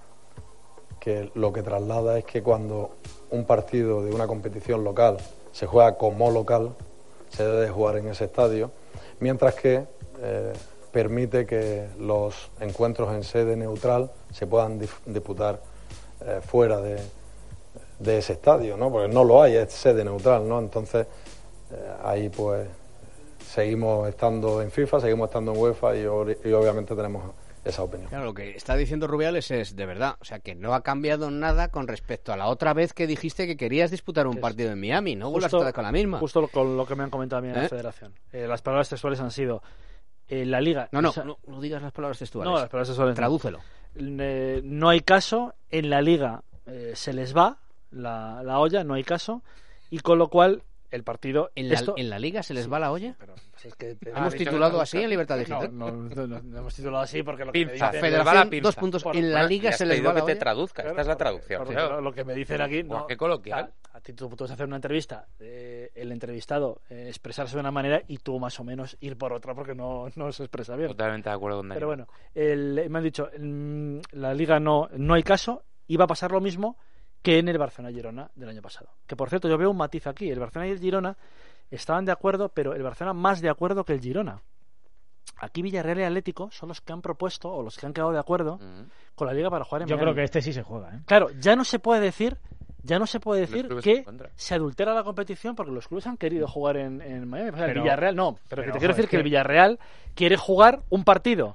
que lo que traslada es que cuando un partido de una competición local se juega como local, se debe de jugar en ese estadio, mientras que eh, permite que los encuentros en sede neutral se puedan dif- disputar eh, fuera de, de ese estadio, ¿no? Porque no lo hay, es sede neutral, ¿no? Entonces eh, ahí pues seguimos estando en FIFA, seguimos estando en UEFA y, y obviamente tenemos esa opinión. Claro, lo que está diciendo Rubiales es de verdad, o sea que no ha cambiado nada con respecto a la otra vez que dijiste que querías disputar un es, partido en Miami, no vuelvas a con la misma. Justo con lo que me han comentado a mí en ¿Eh? la Federación. Eh, las palabras textuales han sido eh, la Liga... No, no, o sea, no, no digas las palabras textuales. No, las palabras textuales. Tradúcelo. No, eh, no hay caso, en la Liga eh, se les va la, la olla, no hay caso, y con lo cual el partido... ¿En la, esto... ¿en la Liga se les sí, va la olla? Pero, pues es que, ¿Hemos ah, titulado no, así en Libertad Digital? No, no, no, no hemos titulado así porque lo que pinza, me dicen... Federación, dos puntos, por, en la Liga se les va la olla. Que te traduzca, esta es la traducción. Porque, porque lo que me dicen aquí... No, qué coloquial. A, a ti tú puedes hacer una entrevista, eh, el entrevistado eh, expresarse de una manera y tú más o menos ir por otra porque no, no se expresa bien. Totalmente de acuerdo con Daniel. Pero bueno, el, me han dicho, el, la Liga no, no hay caso, y va a pasar lo mismo que en el Barcelona-Girona del año pasado. Que por cierto, yo veo un matiz aquí. El Barcelona y el Girona estaban de acuerdo, pero el Barcelona más de acuerdo que el Girona. Aquí Villarreal y Atlético son los que han propuesto o los que han quedado de acuerdo uh-huh. con la Liga para jugar en Yo Miami. creo que este sí se juega, ¿eh? Claro, ya no se puede decir, ya no se puede decir que se adultera la competición porque los clubes han querido jugar en, en Miami. O sea, pero, el Villarreal no, pero, pero que te quiero decir que, que el Villarreal quiere jugar un partido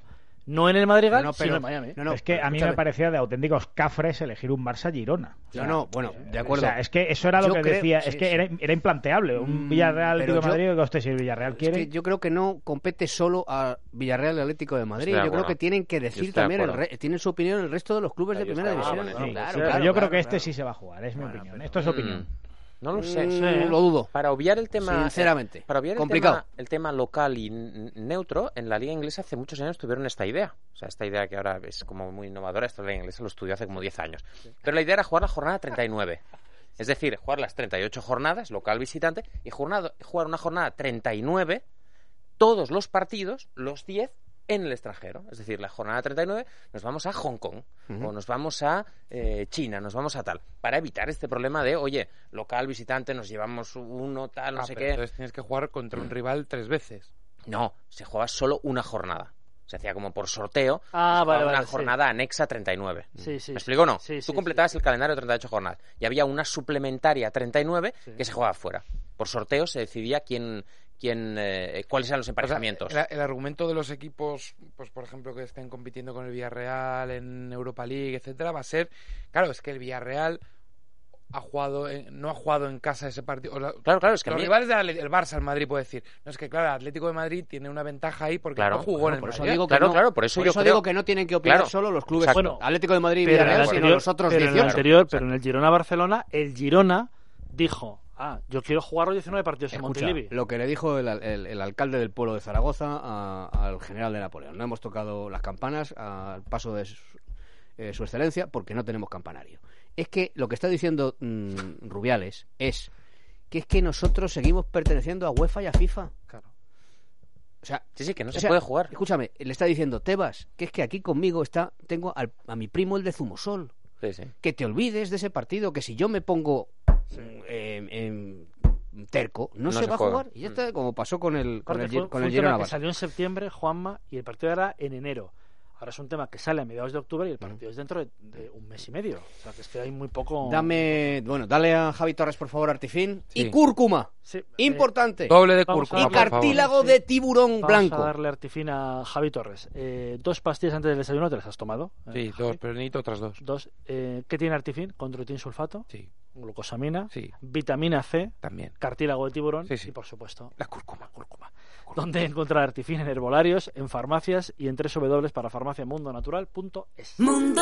No en el Madrigal, no, no, pero, sino en Miami. No, no, es que a mí me parecía de auténticos cafres elegir un Barça-Girona. O sea, no, no, bueno, de acuerdo. O sea, es que eso era lo yo que creo, decía, sí, es que sí. era, era implanteable. Un Villarreal Atlético de Madrid, que usted si el Villarreal quiere... Es que yo creo que no compete solo a Villarreal y Atlético de Madrid. De yo acuerdo. creo que tienen que decir también, el re... tienen su opinión el resto de los clubes de primera división. Sí, claro, sí, claro, pero claro, yo creo claro, que este claro. sí se va a jugar, es mi Bueno, opinión. pero- Esto es opinión. Mm. No lo sé. Mm, lo dudo. Para obviar el tema, Sinceramente. para obviar Complicado. El, tema, el tema local y n- neutro, en la liga inglesa hace muchos años tuvieron esta idea. O sea, esta idea que ahora es como muy innovadora, esta liga inglesa lo estudió hace como diez años. Pero la idea era jugar la jornada treinta y nueve. Es decir, jugar las treinta y ocho jornadas, local visitante, y jornada, jugar una jornada treinta y nueve, todos los partidos, los diez, en el extranjero. Es decir, la jornada treinta y nueve nos vamos a Hong Kong, Ujú. o nos vamos a eh, China, nos vamos a tal, para evitar este problema de, oye, local, visitante, nos llevamos uno, tal, no Ah, sé pero qué. entonces tienes que jugar contra un rival tres veces. No, se juega solo una jornada. Se hacía como por sorteo. Ah, se jugaba vale, una vale, sí. jornada anexa treinta y nueve. Sí, sí, ¿Me explico o no? sí, sí, Tú completabas el calendario de treinta y ocho jornadas y había una suplementaria treinta y nueve Sí. que se jugaba fuera. Por sorteo se decidía quién, quién, eh, cuáles eran los emparejamientos. O sea, el, el argumento de los equipos, pues por ejemplo, que estén compitiendo con el Villarreal en Europa League, etcétera, va a ser, claro, es que el Villarreal ha jugado en- no ha jugado en casa ese partido. O la- Claro, claro, es que a los mí- rivales del el Barça, el Madrid puede decir, no es que claro, el Atlético de Madrid tiene una ventaja ahí porque Claro, no jugó claro, en el Por eso Madrid. digo que Claro, no, claro, por eso yo digo creo- que no tienen que opinar Claro. solo los clubes Exacto. bueno, Atlético de Madrid y Pero en el Villarreal, sino anterior, los otros pero en el dieciocho. anterior, pero en el Girona-Barcelona, el Girona dijo, ah, yo quiero jugar los diecinueve partidos en Escucha, Montilivi. lo que le dijo el, el- el alcalde del pueblo de Zaragoza a- al general de Napoleón. No hemos tocado las campanas al paso de su, eh, su excelencia porque no tenemos campanario. Es que lo que está diciendo mm, Rubiales es que es que nosotros seguimos perteneciendo a UEFA y a FIFA. Claro. O sea, Sí, sí, que no o se sea, puede jugar. Escúchame, le está diciendo Tebas que es que aquí conmigo está tengo al- a mi primo el de Zumosol. Sí, sí. Que te olvides de ese partido, que si yo me pongo eh, em, terco, no, No se, se va a juega. jugar. Y ya está, como pasó con el, con Aparte, el, fue- Gir- con fue el un Girona tema que Barça. salió en septiembre, Juanma, y el partido era en enero. Ahora es un tema que sale a mediados de octubre y el partido es dentro de, de un mes y medio. O sea, que es que hay muy poco... Dame, bueno, dale a Javi Torres, por favor, Artifín. Sí. Y cúrcuma. Sí, Importante. Doble de Vamos cúrcuma, Y a por favor. cartílago Sí. de tiburón Vamos blanco. a darle artifina a Javi Torres. Eh, dos pastillas antes del desayuno, ¿te las has tomado? Eh, Sí, Javi? dos, pero necesito otras dos. Dos. Eh, ¿Qué tiene artifin? Condroitin sulfato, Sí, glucosamina, sí, vitamina C, también. cartílago de tiburón Sí, sí. y, por supuesto, La cúrcuma. cúrcuma. Donde encontrar artifin en herbolarios, en farmacias y en doble u doble u doble u para farmaciamundonatural punto es. Mundo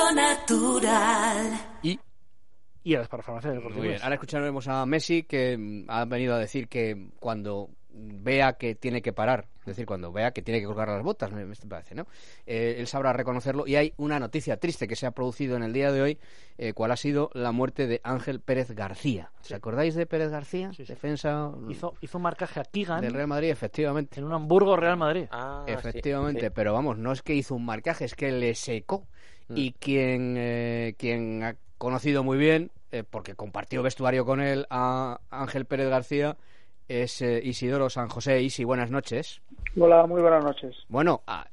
Natural. Y Y a las parafarmacias del Corte Muy bien, Inglés. ahora escucharemos a Messi que mm, ha venido a decir que cuando vea que tiene que parar, es decir, cuando vea que tiene que colgar las botas, me, me parece, ¿no? Eh, él sabrá reconocerlo y hay una noticia triste que se ha producido en el día de hoy, eh, cuál ha sido la muerte de Ángel Pérez García. ¿Os acordáis de Pérez García? Sí, sí. Defensa Hizo, hizo un marcaje a Keegan del Real Madrid, efectivamente. en un Hamburgo Real Madrid. Ah, sí, Efectivamente, sí. pero vamos, no es que hizo un marcaje, es que le secó. Mm. Y quien, eh, quien ha conocido muy bien, eh, porque compartió vestuario con él, a Ángel Pérez García, es eh, Isidoro San José. Isi, buenas noches. Hola, muy buenas noches. Bueno, a,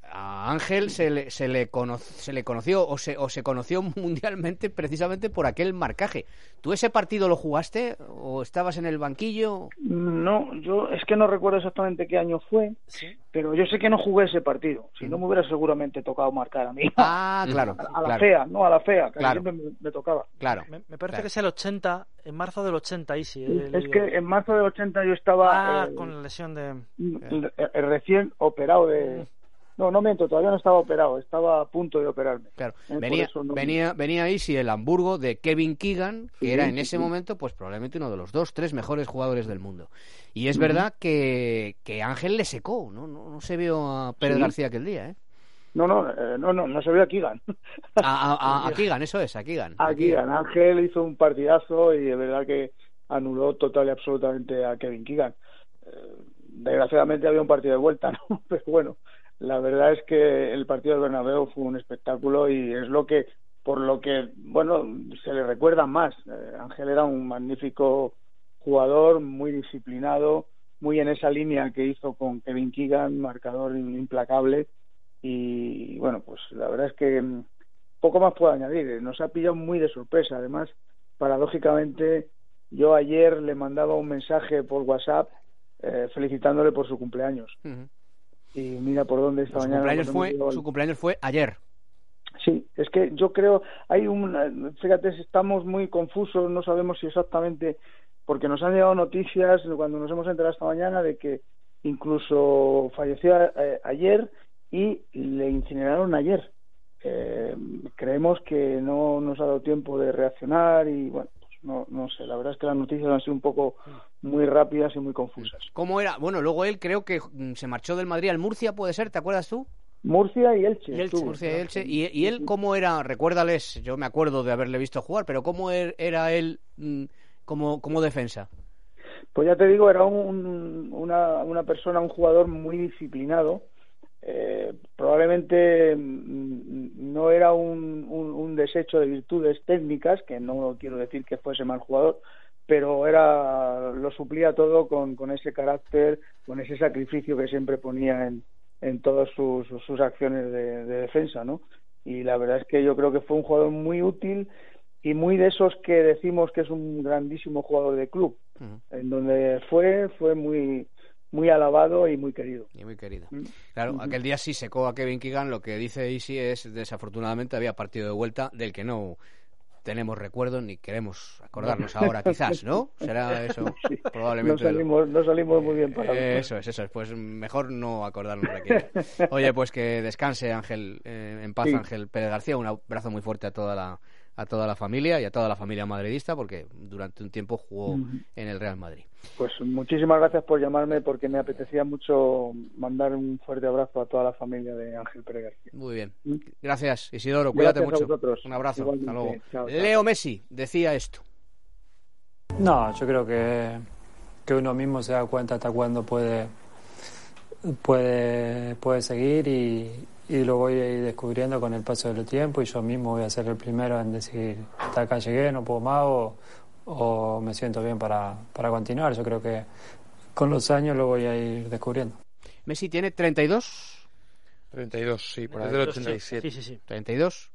a Ángel se le, se, le cono- se le conoció o se, o se conoció mundialmente precisamente por aquel marcaje. ¿Tú ese partido lo jugaste o estabas en el banquillo? No, yo es que no recuerdo exactamente qué año fue, pero yo sé que no jugué ese partido. Si no me hubiera seguramente tocado marcar a mí. Ah, claro. A, a la claro. fea, no a la fea, que Claro. siempre me, me tocaba. Claro. Me, me parece Claro. que es el ochenta, en marzo del ochenta, y sí. Es que en marzo del ochenta yo estaba Ah, eh, con la lesión de... eh, eh, recién operado de... No, no miento, todavía no estaba operado, estaba a punto de operarme. Claro. Eh, por Venía, eso no- venía, venía ahí sí el Hamburgo de Kevin Keegan, que Sí, era en sí, ese sí. momento pues probablemente uno de los dos, tres mejores jugadores del mundo. Y es Ujú. verdad que, que Ángel le secó, ¿no? No, no se vio a Pérez Sí. García aquel día, ¿eh? No, no, eh, no, no, no se ve a Keegan. A, a, a- a Keegan, eso es, a Keegan. A Keegan. Ángel hizo un partidazo y de verdad que anuló total y absolutamente a Kevin Keegan. Eh, desgraciadamente había un partido de vuelta, ¿no? Pero bueno, la verdad es que el partido del Bernabéu fue un espectáculo y es lo que, por lo que, bueno, se le recuerda más. Eh, Ángel era un magnífico jugador, muy disciplinado, muy en esa línea que hizo con Kevin Keegan, marcador implacable. Y bueno, pues la verdad es que mm, poco más puedo añadir. Nos ha pillado muy de sorpresa. Además, paradójicamente, yo ayer le mandaba un mensaje por WhatsApp eh, felicitándole por su cumpleaños. Ujú. y mira por dónde esta su mañana... Cumpleaños fue, su cumpleaños fue ayer. Sí, es que yo creo, hay un, fíjate, estamos muy confusos, no sabemos si exactamente, porque nos han llegado noticias cuando nos hemos enterado esta mañana de que incluso falleció eh, ayer y le incineraron ayer. Eh, creemos que no nos ha dado tiempo de reaccionar y bueno, pues no, no sé, la verdad es que las noticias han sido un poco muy rápidas y muy confusas. ¿Cómo era? Bueno, luego él creo que se marchó del Madrid al Murcia, ¿puede ser? ¿Te acuerdas tú? Murcia y Elche. Y Elche, Murcia y Elche. ¿Y, y él cómo era? Recuérdales, yo me acuerdo de haberle visto jugar, pero ¿cómo era él como, como defensa? Pues ya te digo, era un, una, una persona, un jugador muy disciplinado. Eh, probablemente no era un, un, un desecho de virtudes técnicas, que no quiero decir que fuese mal jugador, pero era lo suplía todo con, con ese carácter, con ese sacrificio que siempre ponía en, en todas sus, sus acciones de, de defensa, ¿no? Y la verdad es que yo creo que fue un jugador muy útil y muy de esos que decimos que es un grandísimo jugador de club. Uh-huh. En donde fue, fue muy muy alabado y muy querido. Y muy querido. Uh-huh. Claro, uh-huh. Aquel día sí secó a Kevin Keegan, lo que dice Isi es, desafortunadamente, había partido de vuelta del que no tenemos recuerdo ni queremos acordarnos ahora, quizás, ¿no? Será eso, sí, probablemente. No salimos, no salimos muy bien para eh, Eso es, eso es, pues mejor no acordarnos de aquello. Oye, pues que descanse Ángel, eh, en paz, sí. Ángel Pérez García, un abrazo muy fuerte a toda la a toda la familia y a toda la familia madridista, porque durante un tiempo jugó uh-huh. en el Real Madrid. Pues muchísimas gracias por llamarme, porque me apetecía mucho mandar un fuerte abrazo a toda la familia de Ángel Pérez García. Muy bien. Gracias, Isidoro. Cuídate gracias mucho. Un abrazo. Igualmente. Hasta luego. Chao, chao. Leo Messi decía esto. No, yo creo que, que uno mismo se da cuenta hasta cuándo puede, puede, puede seguir y y lo voy a ir descubriendo con el paso del tiempo, y yo mismo voy a ser el primero en decir hasta acá llegué, no puedo más, o, o me siento bien para, para continuar. Yo creo que con los años lo voy a ir descubriendo. Messi tiene treinta y dos. treinta y dos, sí, por ahí del ochenta y siete. Sí, sí, sí. treinta y dos.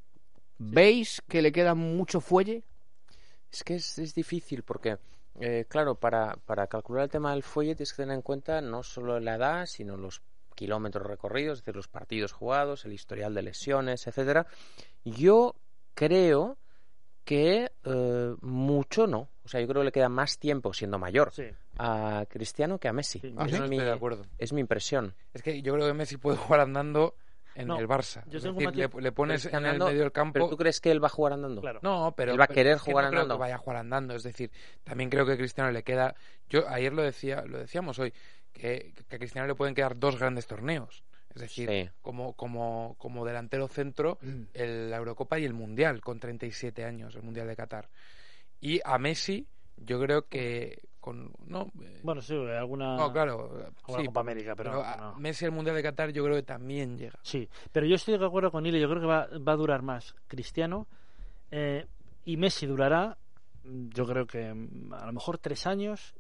¿Veis que le queda mucho fuelle? Es que es, es difícil porque, eh, claro, para, para calcular el tema del fuelle tienes que tener en cuenta no solo la edad, sino los kilómetros recorridos, es decir, los partidos jugados, el historial de lesiones, etcétera. Yo creo que eh, mucho no. O sea, yo creo que le queda más tiempo siendo mayor sí. a Cristiano que a Messi. Sí, ah, es, ¿sí? mi, Estoy de acuerdo. Es mi impresión. Es que yo creo que Messi puede jugar andando en no, el Barça. Yo es decir, le, le pones en el medio del campo. ¿Pero tú crees que él va a jugar andando? Claro. No, pero él va a querer pero jugar no andando. Creo que vaya a jugar andando. Es decir, también creo que a Cristiano le queda. Yo ayer lo decía, lo decíamos hoy, que, que a Cristiano le pueden quedar dos grandes torneos. Es decir, sí. como, como, como delantero centro, mm. el, la Eurocopa y el Mundial, con treinta y siete años, el Mundial de Qatar. Y a Messi, yo creo que con... no Bueno, sí, alguna... No, claro. Alguna sí, Copa América, pero... pero no. Messi al Mundial de Qatar yo creo que también llega. Sí, pero yo estoy de acuerdo con Ile, yo creo que va, va a durar más Cristiano, eh, y Messi durará, yo creo que a lo mejor tres años...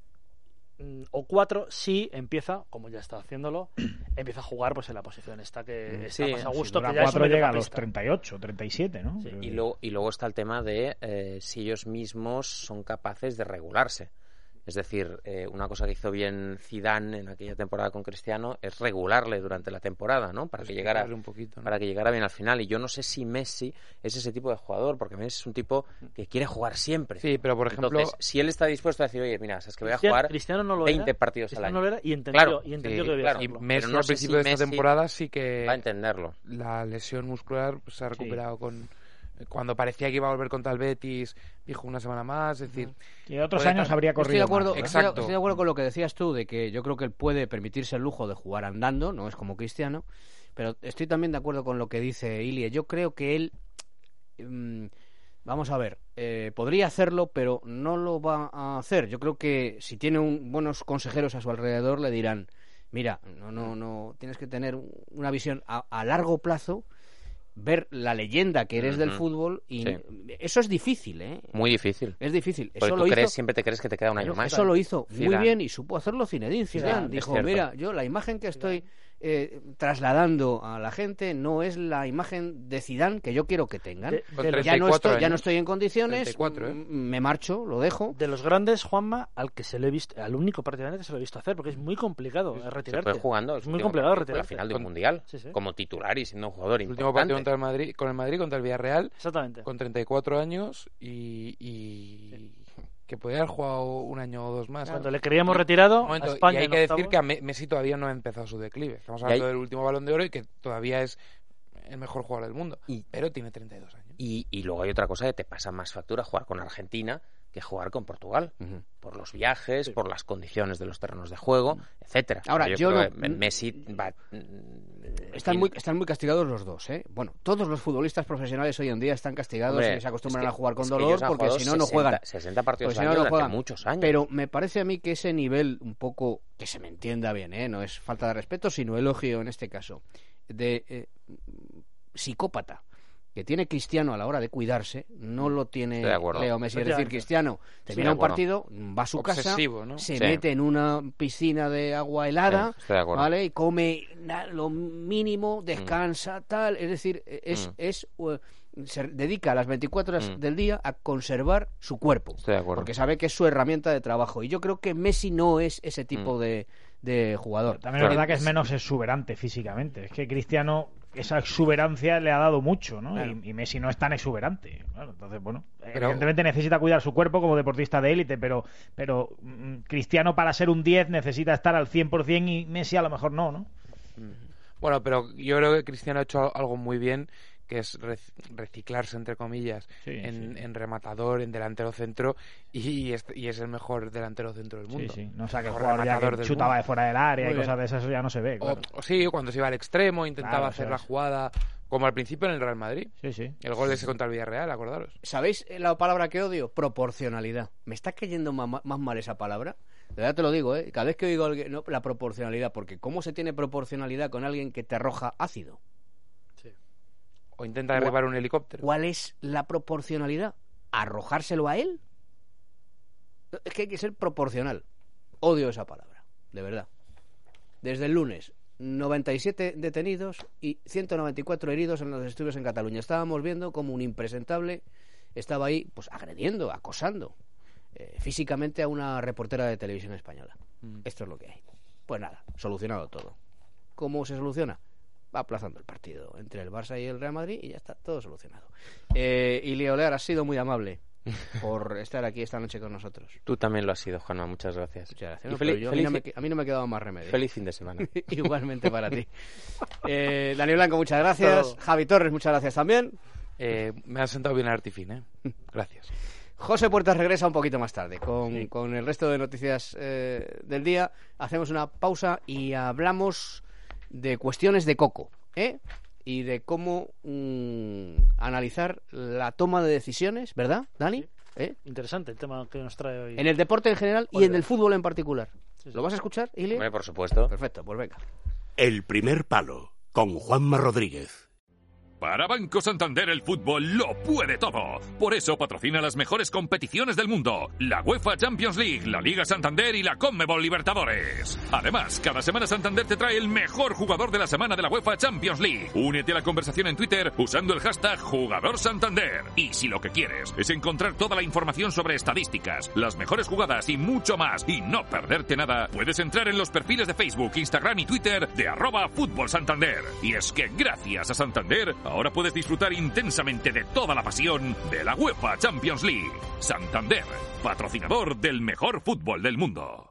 o cuatro si empieza, como ya está haciéndolo, empieza a jugar pues en la posición esta que está sí, más a gusto, si que ya cuatro es llega a los treinta y ocho, treinta y siete, ¿no? Sí. Y, luego, y luego está el tema de eh, si ellos mismos son capaces de regularse. Es decir, eh, una cosa que hizo bien Zidane en aquella temporada con Cristiano es regularle durante la temporada, ¿no? Para pues que llegara un poquito, ¿no? Para que llegara bien al final. Y yo no sé si Messi es ese tipo de jugador, porque Messi es un tipo que quiere jugar siempre. Sí, pero por ejemplo, entonces, si él está dispuesto a decir, oye, mira, es que voy a Cristiano, jugar Cristiano no lo veinte era, partidos Cristiano al año. No lo era y entendió, claro, y entendió sí, que debía claro. hacerlo. Y Messi no al principio si de esta temporada sí que va a entenderlo. La lesión muscular pues, se ha recuperado sí. con cuando parecía que iba a volver contra el Betis, dijo una semana más, es decir... Y otros años estar... habría corrido. Estoy de acuerdo, más, Exacto. Estoy, estoy de acuerdo con lo que decías tú, de que yo creo que él puede permitirse el lujo de jugar andando, no es como Cristiano, pero estoy también de acuerdo con lo que dice Ilie. Yo creo que él... Mmm, vamos a ver, eh, podría hacerlo, pero no lo va a hacer. Yo creo que si tiene un, buenos consejeros a su alrededor, le dirán, mira, no, no, no, tienes que tener una visión a, a largo plazo, ver la leyenda que eres uh-huh. del fútbol y sí. eso es difícil, ¿eh? Muy difícil. Es difícil. Porque eso tú lo crees, hizo... siempre te crees que te queda un año más. Eso lo hizo Zidane. muy bien y supo hacerlo Zinedine Zidane. Zidane, Dijo, mira, yo la imagen que estoy eh, trasladando a la gente no es la imagen de Zidane que yo quiero que tengan. De, de ya, no estoy, ya no estoy en condiciones, treinta y cuatro, ¿eh? me marcho, lo dejo. De los grandes, Juanma, al que se le he visto, al único prácticamente que se lo he visto hacer, porque es muy complicado se retirarte. fue jugando, es muy complicado retirarte. La final de un mundial, sí, sí. como titular y siendo un jugador el importante. último partido contra el Madrid, con el Madrid contra el Villarreal, exactamente, con treinta y cuatro años y, y... Sí. que podía haber jugado un año o dos más. Cuando le creíamos retirado, momento, a España y hay que octavos. decir que a Messi todavía no ha empezado su declive. Estamos hablando hay... del último Balón de Oro y que todavía es el mejor jugador del mundo, y... pero tiene treinta y dos años. Y, y luego hay otra cosa que te pasa más factura jugar con Argentina que jugar con Portugal, uh-huh. por los viajes, sí. por las condiciones de los terrenos de juego, uh-huh. etcétera. Ahora, yo, yo creo no... que Messi va... Están muy, están muy castigados los dos, ¿eh? Bueno, todos los futbolistas profesionales hoy en día están castigados. Hombre, y se acostumbran es que, a jugar con dolor porque si no, no juegan. sesenta partidos si al año no, no durante juegan. muchos años. Pero me parece a mí que ese nivel un poco, que se me entienda bien, ¿eh? No es falta de respeto, sino elogio en este caso, de eh, psicópata que tiene Cristiano a la hora de cuidarse, no lo tiene Leo Messi. Es decir, Cristiano termina un partido, va a su Obsesivo, casa, ¿no? se sí. mete en una piscina de agua helada, sí, ¿vale? Y come lo mínimo, descansa, mm. tal. Es decir, es, mm. es uh, se dedica las veinticuatro horas mm. del día a conservar su cuerpo, porque sabe que es su herramienta de trabajo. Y yo creo que Messi no es ese tipo mm. de, de jugador. También es verdad que es menos exuberante físicamente. Es que Cristiano, esa exuberancia le ha dado mucho, ¿no? Claro. Y, y Messi no es tan exuberante. Claro, entonces, bueno, pero, evidentemente necesita cuidar su cuerpo como deportista de élite, pero, pero mm, Cristiano para ser un diez necesita estar al cien por ciento y Messi a lo mejor no, ¿no? Bueno, pero yo creo que Cristiano ha hecho algo muy bien, que es reciclarse, entre comillas, sí, en, sí. en rematador, en delantero centro, y es, y es el mejor delantero centro del mundo. Sí, sí. No, o sea, que el jugador ya que chutaba de fuera del área Muy y bien. cosas de esas, eso ya no se ve. Claro. O, o sí, cuando se iba al extremo, intentaba claro, hacer o sea, la jugada, como al principrio en el Real Madrid. Sí, sí. El gol ese contra el Villarreal, acordaros. ¿Sabéis la palabra que odio? Proporcionalidad. ¿Me está cayendo más, más mal esa palabra? De verdad te lo digo, ¿eh? Cada vez que oigo alguien, no, la proporcionalidad, porque ¿cómo se tiene proporcionalidad con alguien que te arroja ácido? O intenta derribar un helicóptero. ¿Cuál es la proporcionalidad? ¿Arrojárselo a él? Es que hay que ser proporcional. Odio esa palabra, de verdad. Desde el lunes, noventa y siete detenidos y ciento noventa y cuatro heridos en los disturbios en Cataluña. Estábamos viendo como un impresentable estaba ahí, pues agrediendo, acosando eh, físicamente a una reportera de televisión española. Mm. Esto es lo que hay. Pues nada, solucionado todo. ¿Cómo se soluciona? Va aplazando el partido entre el Barça y el Real Madrid y ya está todo solucionado. Eh, y Leo Lear, has sido muy amable por estar aquí esta noche con nosotros. Tú también lo has sido, Juanma, muchas gracias. Muchas gracias. No, y feliz, yo, feliz, a, mí no me, a mí no me quedaba más remedio. Feliz fin de semana. Igualmente para ti. Eh, Daniel Blanco, muchas gracias. Todo. Javi Torres, muchas gracias también. Eh, me ha sentado bien el Artifin, ¿eh? Gracias. José Puertas regresa un poquito más tarde con, sí. con el resto de noticias eh, del día. Hacemos una pausa y hablamos de cuestiones de coco, ¿eh? Y de cómo mmm, analizar la toma de decisiones, ¿verdad, Dani? ¿Eh? Interesante el tema que nos trae hoy. En el deporte en general y en el fútbol en particular. Sí, sí. ¿Lo vas a escuchar, Ili? Hombre, por supuesto. Perfecto, pues venga. El primer palo, con Juanma Rodríguez. Para Banco Santander el fútbol lo puede todo. Por eso patrocina las mejores competiciones del mundo. La UEFA Champions League, la Liga Santander y la Conmebol Libertadores. Además, cada semana Santander te trae el mejor jugador de la semana de la UEFA Champions League. Únete a la conversación en Twitter usando el hashtag Jugador Santander. Y si lo que quieres es encontrar toda la información sobre estadísticas, las mejores jugadas y mucho más, y no perderte nada, puedes entrar en los perfiles de Facebook, Instagram y Twitter de arroba Fútbol Santander. Y es que gracias a Santander, ahora puedes disfrutar intensamente de toda la pasión de la UEFA Champions League. Santander, patrocinador del mejor fútbol del mundo.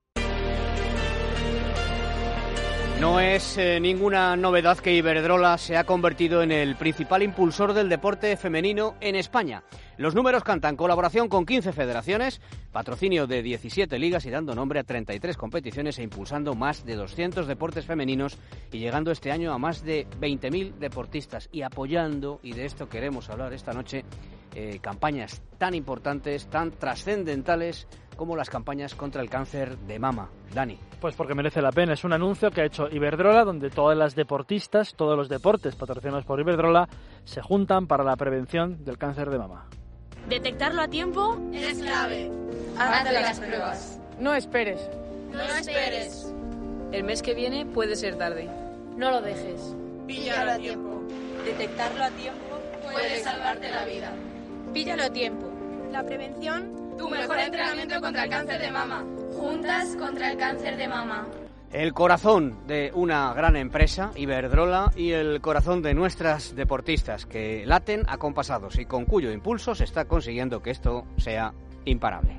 No es eh, ninguna novedad que Iberdrola se ha convertido en el principal impulsor del deporte femenino en España. Los números cantan: colaboración con quince federaciones, patrocinio de diecisiete ligas y dando nombre a treinta y tres competiciones e impulsando más de doscientos deportes femeninos y llegando este año a más de veinte mil deportistas y apoyando, y de esto queremos hablar esta noche, eh, campañas tan importantes, tan trascendentales como las campañas contra el cáncer de mama. Dani. Pues porque merece la pena. Es un anuncio que ha hecho Iberdrola, donde todas las deportistas, todos los deportes patrocinados por Iberdrola, se juntan para la prevención del cáncer de mama. Detectarlo a tiempo es clave. Hazte las pruebas. No esperes. No esperes. El mes que viene puede ser tarde. No lo dejes. Píllalo a tiempo. Detectarlo a tiempo puede salvarte la vida. Píllalo a tiempo. La prevención, tu mejor entrenamiento contra el cáncer de mama. Juntas contra el cáncer de mama. El corazón de una gran empresa, Iberdrola, y el corazón de nuestras deportistas que laten acompasados y con cuyo impulso se está consiguiendo que esto sea imparable.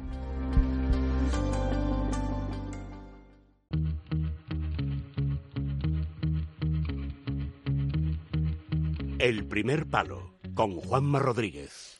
El primer palo, con Juanma Rodríguez.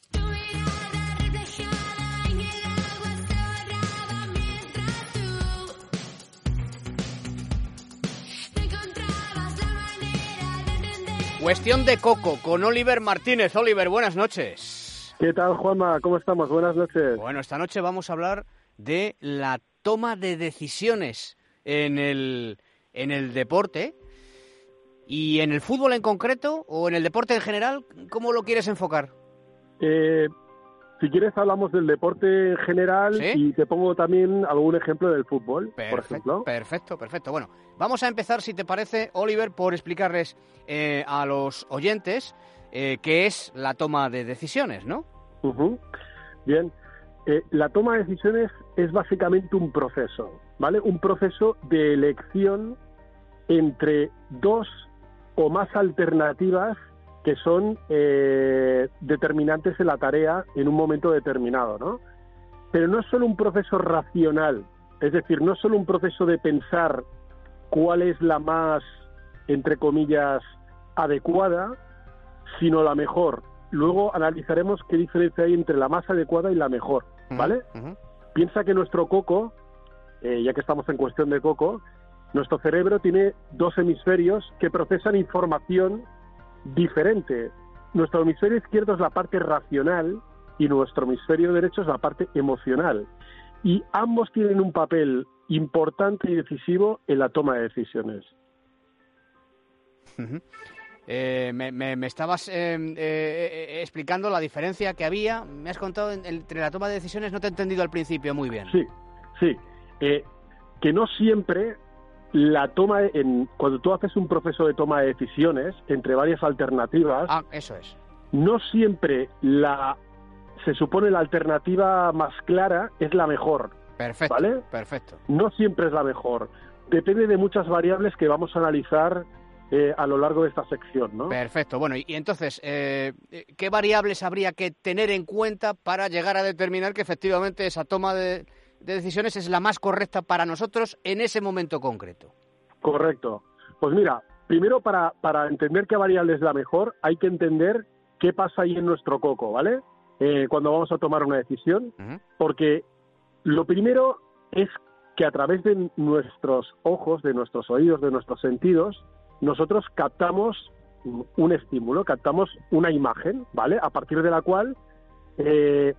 Cuestión de coco con Oliver Martínez. Oliver, buenas noches. ¿Qué tal, Juanma? ¿Cómo estamos? Buenas noches. Bueno, esta noche vamos a hablar de la toma de decisiones en el, en el deporte. ¿Y en el fútbol en concreto o en el deporte en general? ¿Cómo lo quieres enfocar? Eh, si quieres hablamos del deporte en general, ¿sí? Y te pongo también algún ejemplo del fútbol, perfecto, por ejemplo. Perfecto, perfecto. Bueno, vamos a empezar, si te parece, Oliver, por explicarles eh, a los oyentes eh, qué es la toma de decisiones, ¿no? Uh-huh. Bien, eh, la toma de decisiones es básicamente un proceso, ¿vale? Un proceso de elección entre dos o más alternativas que son eh, determinantes en la tarea en un momento determinado, ¿no? Pero no es solo un proceso racional, es decir, no es solo un proceso de pensar cuál es la más, entre comillas, adecuada, sino la mejor. Luego analizaremos qué diferencia hay entre la más adecuada y la mejor, ¿vale? Uh-huh. Piensa que nuestro coco, eh, ya que estamos en cuestión de coco, nuestro cerebro tiene dos hemisferios que procesan información diferente. Nuestro hemisferio izquierdo es la parte racional y nuestro hemisferio derecho es la parte emocional. Y ambos tienen un papel importante y decisivo en la toma de decisiones. Uh-huh. Eh, me, me, me estabas eh, eh, explicando la diferencia que había. Me has contado entre la toma de decisiones, no te he entendido al principio muy bien. Sí, sí. Eh, que no siempre... La toma en cuando tú haces un proceso de toma de decisiones entre varias alternativas, ah, eso es. No siempre la se supone la alternativa más clara es la mejor. Perfecto. ¿Vale? Perfecto. No siempre es la mejor. Depende de muchas variables que vamos a analizar eh, a lo largo de esta sección, ¿no? Perfecto. Bueno, y, y entonces, eh, ¿qué variables habría que tener en cuenta para llegar a determinar que efectivamente esa toma de de decisiones es la más correcta para nosotros en ese momento concreto? Correcto. Pues mira, primero para, para entender qué variable es la mejor, hay que entender qué pasa ahí en nuestro coco, ¿vale? Eh, cuando vamos a tomar una decisión, uh-huh. Porque lo primero es que a través de nuestros ojos, de nuestros oídos, de nuestros sentidos, nosotros captamos un estímulo, captamos una imagen, ¿vale? A partir de la cual eh,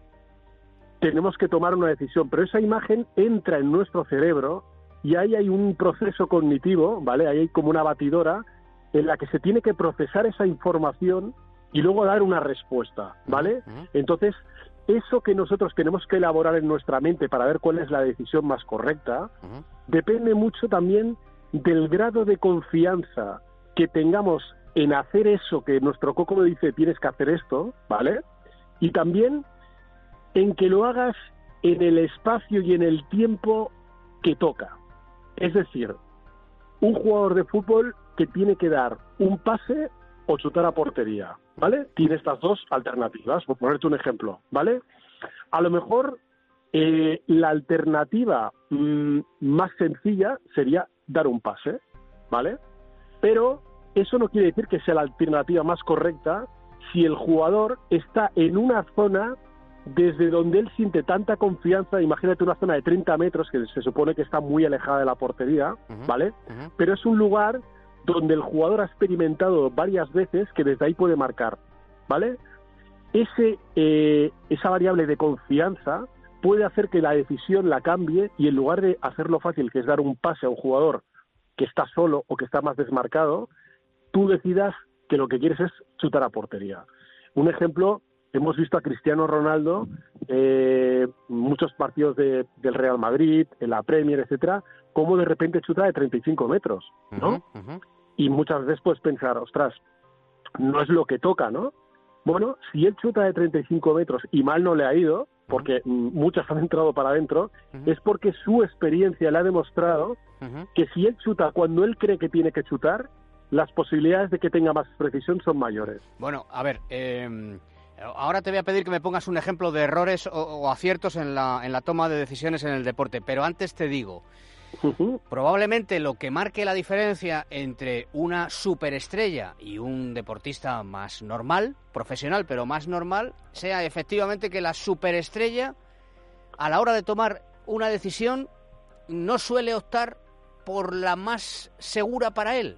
tenemos que tomar una decisión, pero esa imagen entra en nuestro cerebro y ahí hay un proceso cognitivo, ¿vale? Ahí hay como una batidora en la que se tiene que procesar esa información y luego dar una respuesta, ¿vale? Uh-huh. Entonces, eso que nosotros tenemos que elaborar en nuestra mente para ver cuál es la decisión más correcta, uh-huh. Depende mucho también del grado de confianza que tengamos en hacer eso que nuestro coco dice, tienes que hacer esto, ¿vale? Y también en que lo hagas en el espacio y en el tiempo que toca. Es decir, un jugador de fútbol que tiene que dar un pase o chutar a portería, ¿vale? Tiene estas dos alternativas, por ponerte un ejemplo, ¿vale? A lo mejor eh, la alternativa mmm, más sencilla sería dar un pase, ¿vale? Pero eso no quiere decir que sea la alternativa más correcta si el jugador está en una zona desde donde él siente tanta confianza. Imagínate una zona de treinta metros que se supone que está muy alejada de la portería, uh-huh, ¿vale? Uh-huh. Pero es un lugar donde el jugador ha experimentado varias veces que desde ahí puede marcar, ¿vale? Ese, eh, esa variable de confianza puede hacer que la decisión la cambie y en lugar de hacerlo fácil, que es dar un pase a un jugador que está solo o que está más desmarcado, tú decidas que lo que quieres es chutar a portería. Un ejemplo hemos visto a Cristiano Ronaldo eh, muchos partidos de, del Real Madrid, en la Premier, etcétera, cómo de repente chuta de treinta y cinco metros, ¿no? Uh-huh, uh-huh. Y muchas veces puedes pensar, ostras, no es lo que toca, ¿no? Bueno, si él chuta de treinta y cinco metros y mal no le ha ido, porque uh-huh. muchas han entrado para adentro, uh-huh. es porque su experiencia le ha demostrado uh-huh. que si él chuta cuando él cree que tiene que chutar, las posibilidades de que tenga más precisión son mayores. Bueno, a ver, eh, ahora te voy a pedir que me pongas un ejemplo de errores o, o aciertos en la, en la toma de decisiones en el deporte, pero antes te digo, uh-huh. probablemente lo que marque la diferencia entre una superestrella y un deportista más normal, profesional, pero más normal, sea efectivamente que la superestrella, a la hora de tomar una decisión, no suele optar por la más segura para él.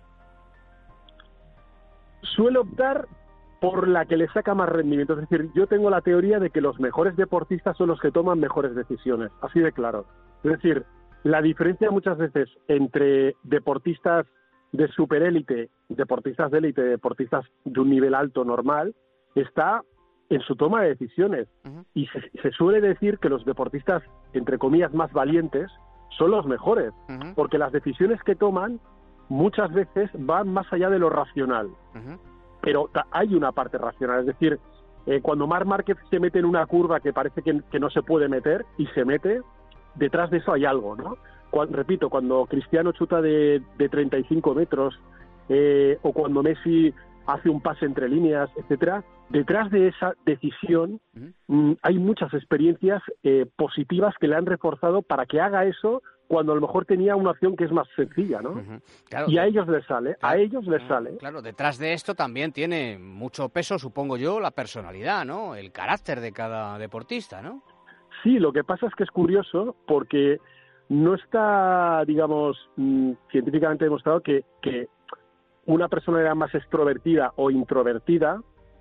Suele optar por la que le saca más rendimiento. Es decir, yo tengo la teoría de que los mejores deportistas son los que toman mejores decisiones, así de claro. Es decir, la diferencia muchas veces entre deportistas de superélite, deportistas de élite, deportistas de un nivel alto normal, está en su toma de decisiones. Uh-huh. Y se, se suele decir que los deportistas, entre comillas, más valientes, son los mejores, uh-huh. porque las decisiones que toman muchas veces van más allá de lo racional. Uh-huh. Pero ta- hay una parte racional, es decir, eh, cuando Marc Márquez se mete en una curva que parece que, que no se puede meter y se mete, detrás de eso hay algo, ¿no? Cuando, repito, cuando Cristiano chuta de, de treinta y cinco metros eh, o cuando Messi hace un pase entre líneas, etcétera, detrás de esa decisión uh-huh. m, hay muchas experiencias eh, positivas que le han reforzado para que haga eso cuando a lo mejor tenía una opción que es más sencilla, ¿no? Uh-huh. Claro, y a ellos les sale, claro, a ellos les sale. Claro, detrás de esto también tiene mucho peso, supongo yo, la personalidad, ¿no? El carácter de cada deportista, ¿no? Sí, lo que pasa es que es curioso porque no está, digamos, mmm, científicamente demostrado que, que una persona era más extrovertida o introvertida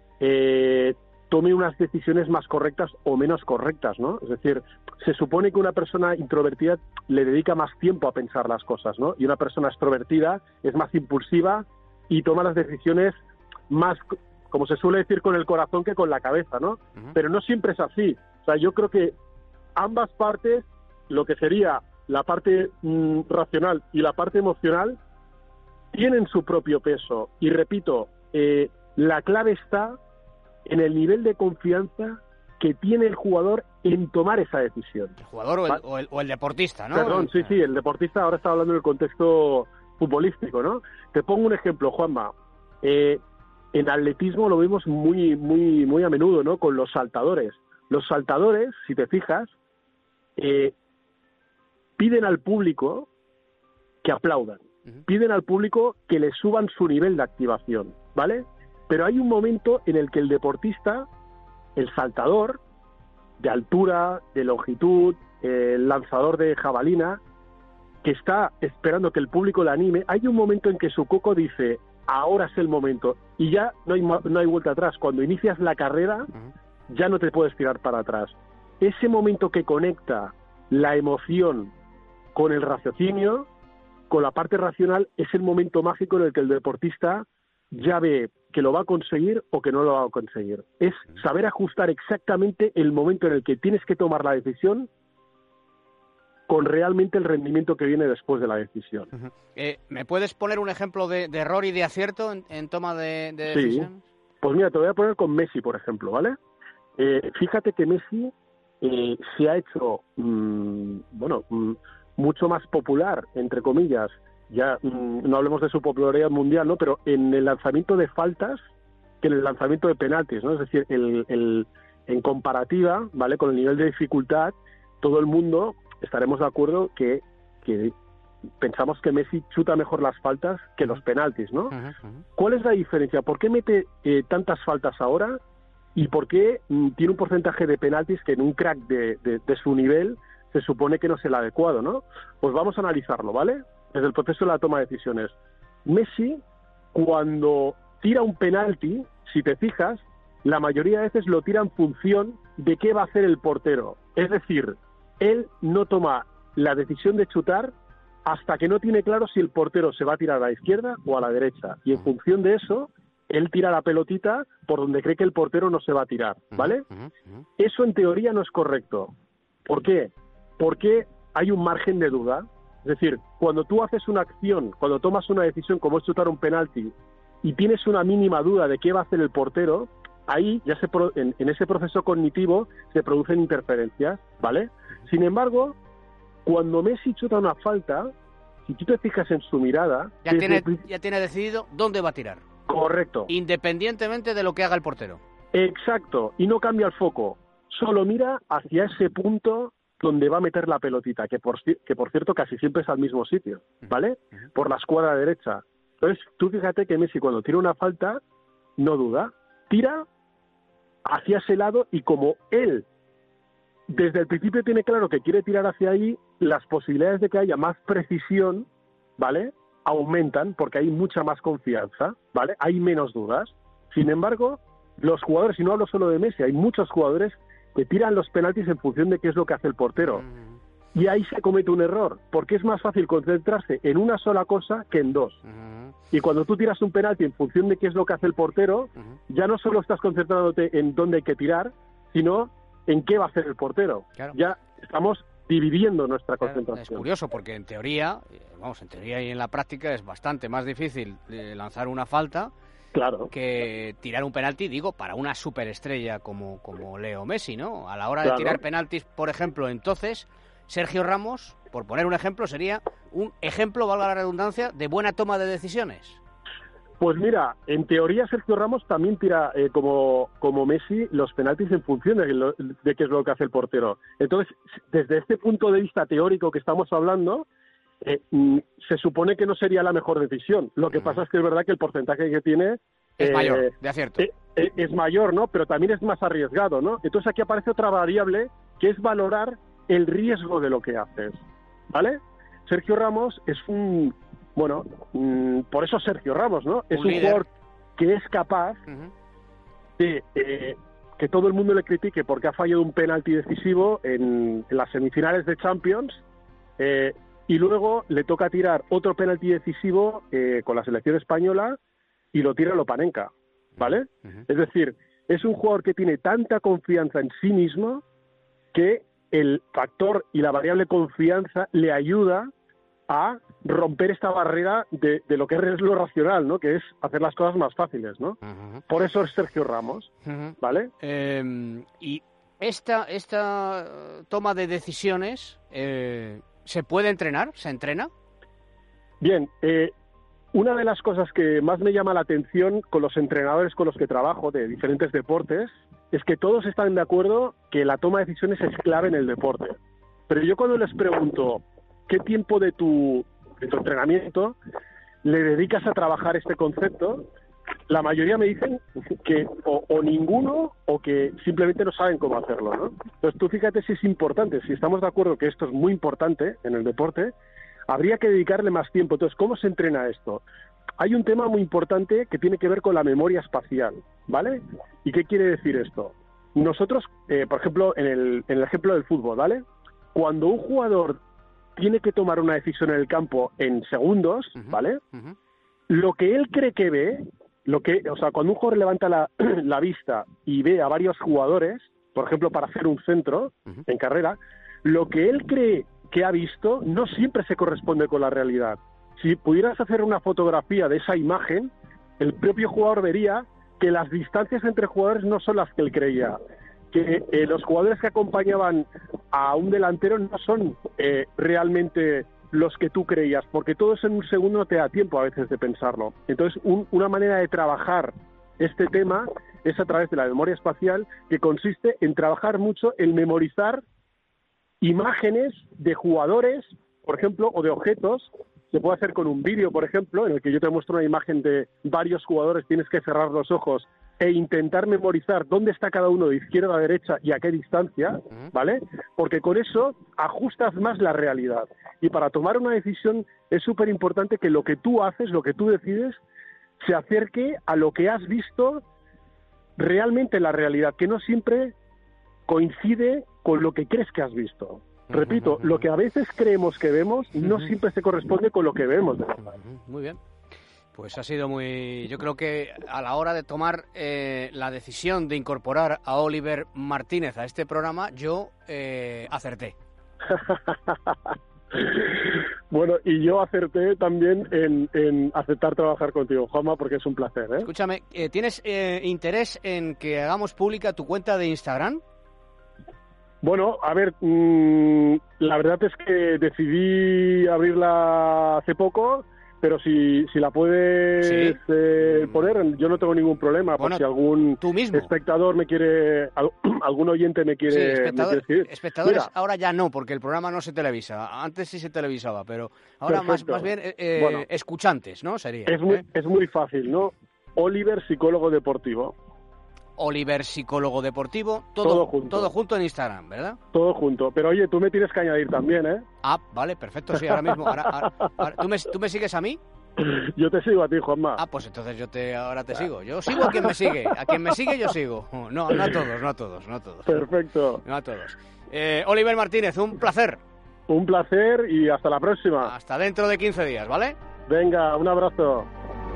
eh, tome unas decisiones más correctas o menos correctas, ¿no? Es decir, se supone que una persona introvertida le dedica más tiempo a pensar las cosas, ¿no? Y una persona extrovertida es más impulsiva y toma las decisiones más, como se suele decir, con el corazón que con la cabeza, ¿no? Uh-huh. Pero no siempre es así. O sea, yo creo que ambas partes, lo que sería la parte mmm, racional y la parte emocional, tienen su propio peso. Y repito, eh, la clave está en el nivel de confianza que tiene el jugador en tomar esa decisión. El jugador o el, o el, o el deportista, ¿no? Perdón, sí, sí, el deportista ahora está hablando en el contexto futbolístico, ¿no? Te pongo un ejemplo, Juanma. Eh, en atletismo lo vemos muy, muy, muy a menudo, ¿no? Con los saltadores. Los saltadores, si te fijas, eh, piden al público que aplaudan. Uh-huh. Piden al público que le suban su nivel de activación, ¿vale? Pero hay un momento en el que el deportista, el saltador, de altura, de longitud, eh, el lanzador de jabalina, que está esperando que el público le anime, hay un momento en que su coco dice, ahora es el momento, y ya no hay, no hay vuelta atrás. Cuando inicias la carrera, uh-huh. ya no te puedes tirar para atrás. Ese momento que conecta la emoción con el raciocinio, con la parte racional, es el momento mágico en el que el deportista ya ve que lo va a conseguir o que no lo va a conseguir. Es saber ajustar exactamente el momento en el que tienes que tomar la decisión con realmente el rendimiento que viene después de la decisión. Uh-huh. Eh, ¿Me puedes poner un ejemplo de, de error y de acierto en, en toma de, de decisión? Sí. Pues mira, te voy a poner con Messi, por ejemplo, ¿vale? Eh, fíjate que Messi eh, se ha hecho, mmm, bueno, mmm, mucho más popular, entre comillas, ya mmm, no hablemos de su popularidad mundial, ¿no? Pero en el lanzamiento de faltas que en el lanzamiento de penaltis, ¿no? Es decir, el, el, en comparativa, ¿vale? Con el nivel de dificultad, todo el mundo estaremos de acuerdo que, que pensamos que Messi chuta mejor las faltas que los penaltis, ¿no? Uh-huh. ¿Cuál es la diferencia? ¿Por qué mete eh, tantas faltas ahora? ¿Y por qué mm, tiene un porcentaje de penaltis que en un crack de, de, de su nivel se supone que no es el adecuado, ¿no? Pues vamos a analizarlo, ¿vale? Desde el proceso de la toma de decisiones. Messi, cuando tira un penalti, si te fijas, la mayoría de veces lo tira en función de qué va a hacer el portero. Es decir, él no toma la decisión de chutar hasta que no tiene claro si el portero se va a tirar a la izquierda o a la derecha. Y en función de eso, él tira la pelotita por donde cree que el portero no se va a tirar, ¿vale? Uh-huh, uh-huh. Eso en teoría no es correcto. ¿Por qué? Porque hay un margen de duda. Es decir, cuando tú haces una acción, cuando tomas una decisión como es chutar un penalti y tienes una mínima duda de qué va a hacer el portero, ahí ya se pro- en, en ese proceso cognitivo se producen interferencias, ¿vale? Sin embargo, cuando Messi chuta una falta, si tú te fijas en su mirada... Ya desde tiene, el- ya tiene decidido dónde va a tirar. Correcto. Independientemente de lo que haga el portero. Exacto, y no cambia el foco, solo mira hacia ese punto donde va a meter la pelotita, que por, ci- que por cierto casi siempre es al mismo sitio, ¿vale? Por la escuadra derecha. Entonces, tú fíjate que Messi cuando tira una falta, no duda, tira hacia ese lado y como él desde el principio tiene claro que quiere tirar hacia ahí, las posibilidades de que haya más precisión, ¿vale?, aumentan porque hay mucha más confianza, ¿vale? Hay menos dudas. Sin embargo, los jugadores, y no hablo solo de Messi, hay muchos jugadores que tiran los penaltis en función de qué es lo que hace el portero. Y ahí se comete un error, porque es más fácil concentrarse en una sola cosa que en dos. Y cuando tú tiras un penalti en función de qué es lo que hace el portero, ya no solo estás concentrándote en dónde hay que tirar, sino en qué va a hacer el portero. Claro. Ya estamos dividiendo nuestra Es concentración. curioso porque en teoría, eh, vamos, en teoría y en la práctica es bastante más difícil eh, lanzar una falta Claro. que tirar un penalti, digo, para una superestrella como, como Leo Messi, ¿no? A la hora Claro. de tirar penaltis, por ejemplo, entonces, Sergio Ramos, por poner un ejemplo, sería un ejemplo, valga la redundancia, de buena toma de decisiones. Pues mira, en teoría Sergio Ramos también tira eh, como, como Messi los penaltis en función de, lo- de qué es lo que hace el portero. Entonces, desde este punto de vista teórico que estamos hablando, eh, mm, se supone que no sería la mejor decisión. Lo que pasa es que es verdad que el porcentaje que tiene Es eh, mayor, de acierto. eh, eh, es mayor, ¿no? Pero también es más arriesgado, ¿no? Entonces aquí aparece otra variable que es valorar el riesgo de lo que haces, ¿vale? Sergio Ramos es un, bueno, mm, por eso Sergio Ramos, ¿no? Es Un un líder. jugador que es capaz de eh, que todo el mundo le critique porque ha fallado un penalti decisivo en, en las semifinales de Champions eh, y luego le toca tirar otro penalti decisivo eh, con la selección española y lo tira Lopanenka, ¿vale? Es decir, es un jugador que tiene tanta confianza en sí mismo que el factor y la variable confianza le ayuda a romper esta barrera de, de lo que es lo racional, ¿no? Que es hacer las cosas más fáciles, ¿no? Por eso es Sergio Ramos, ¿vale? Eh, y esta, esta eh, toma de decisiones, eh, ¿se puede entrenar? ¿Se entrena? Bien, eh, una de las cosas que más me llama la atención con los entrenadores con los que trabajo de diferentes deportes es que todos están de acuerdo que la toma de decisiones es clave en el deporte. Pero yo cuando les pregunto qué tiempo de tu, de tu entrenamiento le dedicas a trabajar este concepto, la mayoría me dicen que o, o ninguno o que simplemente no saben cómo hacerlo, ¿no? Entonces tú fíjate si es importante, si estamos de acuerdo que esto es muy importante en el deporte, habría que dedicarle más tiempo. Entonces, ¿cómo se entrena esto? Hay un tema muy importante que tiene que ver con la memoria espacial, ¿vale? ¿Y qué quiere decir esto? Nosotros, eh, por ejemplo, en el, en el ejemplo del fútbol, ¿vale? Cuando un jugador tiene que tomar una decisión en el campo en segundos, ¿vale? Lo que él cree que ve, lo que, o sea, cuando un jugador levanta la, la vista y ve a varios jugadores, por ejemplo, para hacer un centro en carrera, lo que él cree que ha visto no siempre se corresponde con la realidad. Si pudieras hacer una fotografía de esa imagen, el propio jugador vería que las distancias entre jugadores no son las que él creía, que eh, los jugadores que acompañaban a un delantero no son eh, realmente los que tú creías, porque todo eso en un segundo no te da tiempo a veces de pensarlo. Entonces, un, una manera de trabajar este tema es a través de la memoria espacial, que consiste en trabajar mucho en memorizar imágenes de jugadores, por ejemplo, o de objetos. Se puede hacer con un vídeo, por ejemplo, en el que yo te muestro una imagen de varios jugadores, tienes que cerrar los ojos e intentar memorizar dónde está cada uno de izquierda a derecha y a qué distancia, ¿vale? Porque con eso ajustas más la realidad. Y para tomar una decisión es súper importante que lo que tú haces, lo que tú decides, se acerque a lo que has visto realmente en la realidad, que no siempre coincide con lo que crees que has visto. Repito, lo que a veces creemos que vemos no siempre se corresponde con lo que vemos. Muy bien. Pues ha sido muy... Yo creo que a la hora de tomar eh, la decisión de incorporar a Oliver Martínez a este programa, yo eh, acerté. Bueno, y yo acerté también en, en aceptar trabajar contigo, Juanma, porque es un placer, ¿eh? Escúchame, eh, ¿tienes eh, interés en que hagamos pública tu cuenta de Instagram? Bueno, a ver, mmm, la verdad es que decidí abrirla hace poco, pero si, si la puedes ¿Sí? eh, poner, yo no tengo ningún problema, bueno, por si algún tú mismo. espectador me quiere, algún oyente me quiere, sí, espectador, me quiere decir. Espectadores Mira, ahora ya no, porque el programa no se televisa. Antes sí se televisaba, pero ahora más, más bien eh, bueno, escuchantes, ¿no? Sería. Es muy, ¿eh? es muy fácil, ¿no? Oliver, psicólogo deportivo. Oliver, psicólogo deportivo, todo, todo junto. todo junto en Instagram, ¿verdad? Todo junto. Pero oye, tú me tienes que añadir también, ¿eh? Ah, vale, perfecto, sí, ahora mismo. Ahora, ahora, ahora, ¿tú, me, ¿Tú me sigues a mí? Yo te sigo a ti, Juanma. Ah, pues entonces yo te ahora te sigo. Yo sigo a quien me sigue. A quien me sigue yo sigo. No, no a todos, no a todos, no a todos. Perfecto. No a todos. Eh, Oliver Martínez, un placer. Un placer y hasta la próxima. Hasta dentro de quince días, ¿vale? Venga, un abrazo.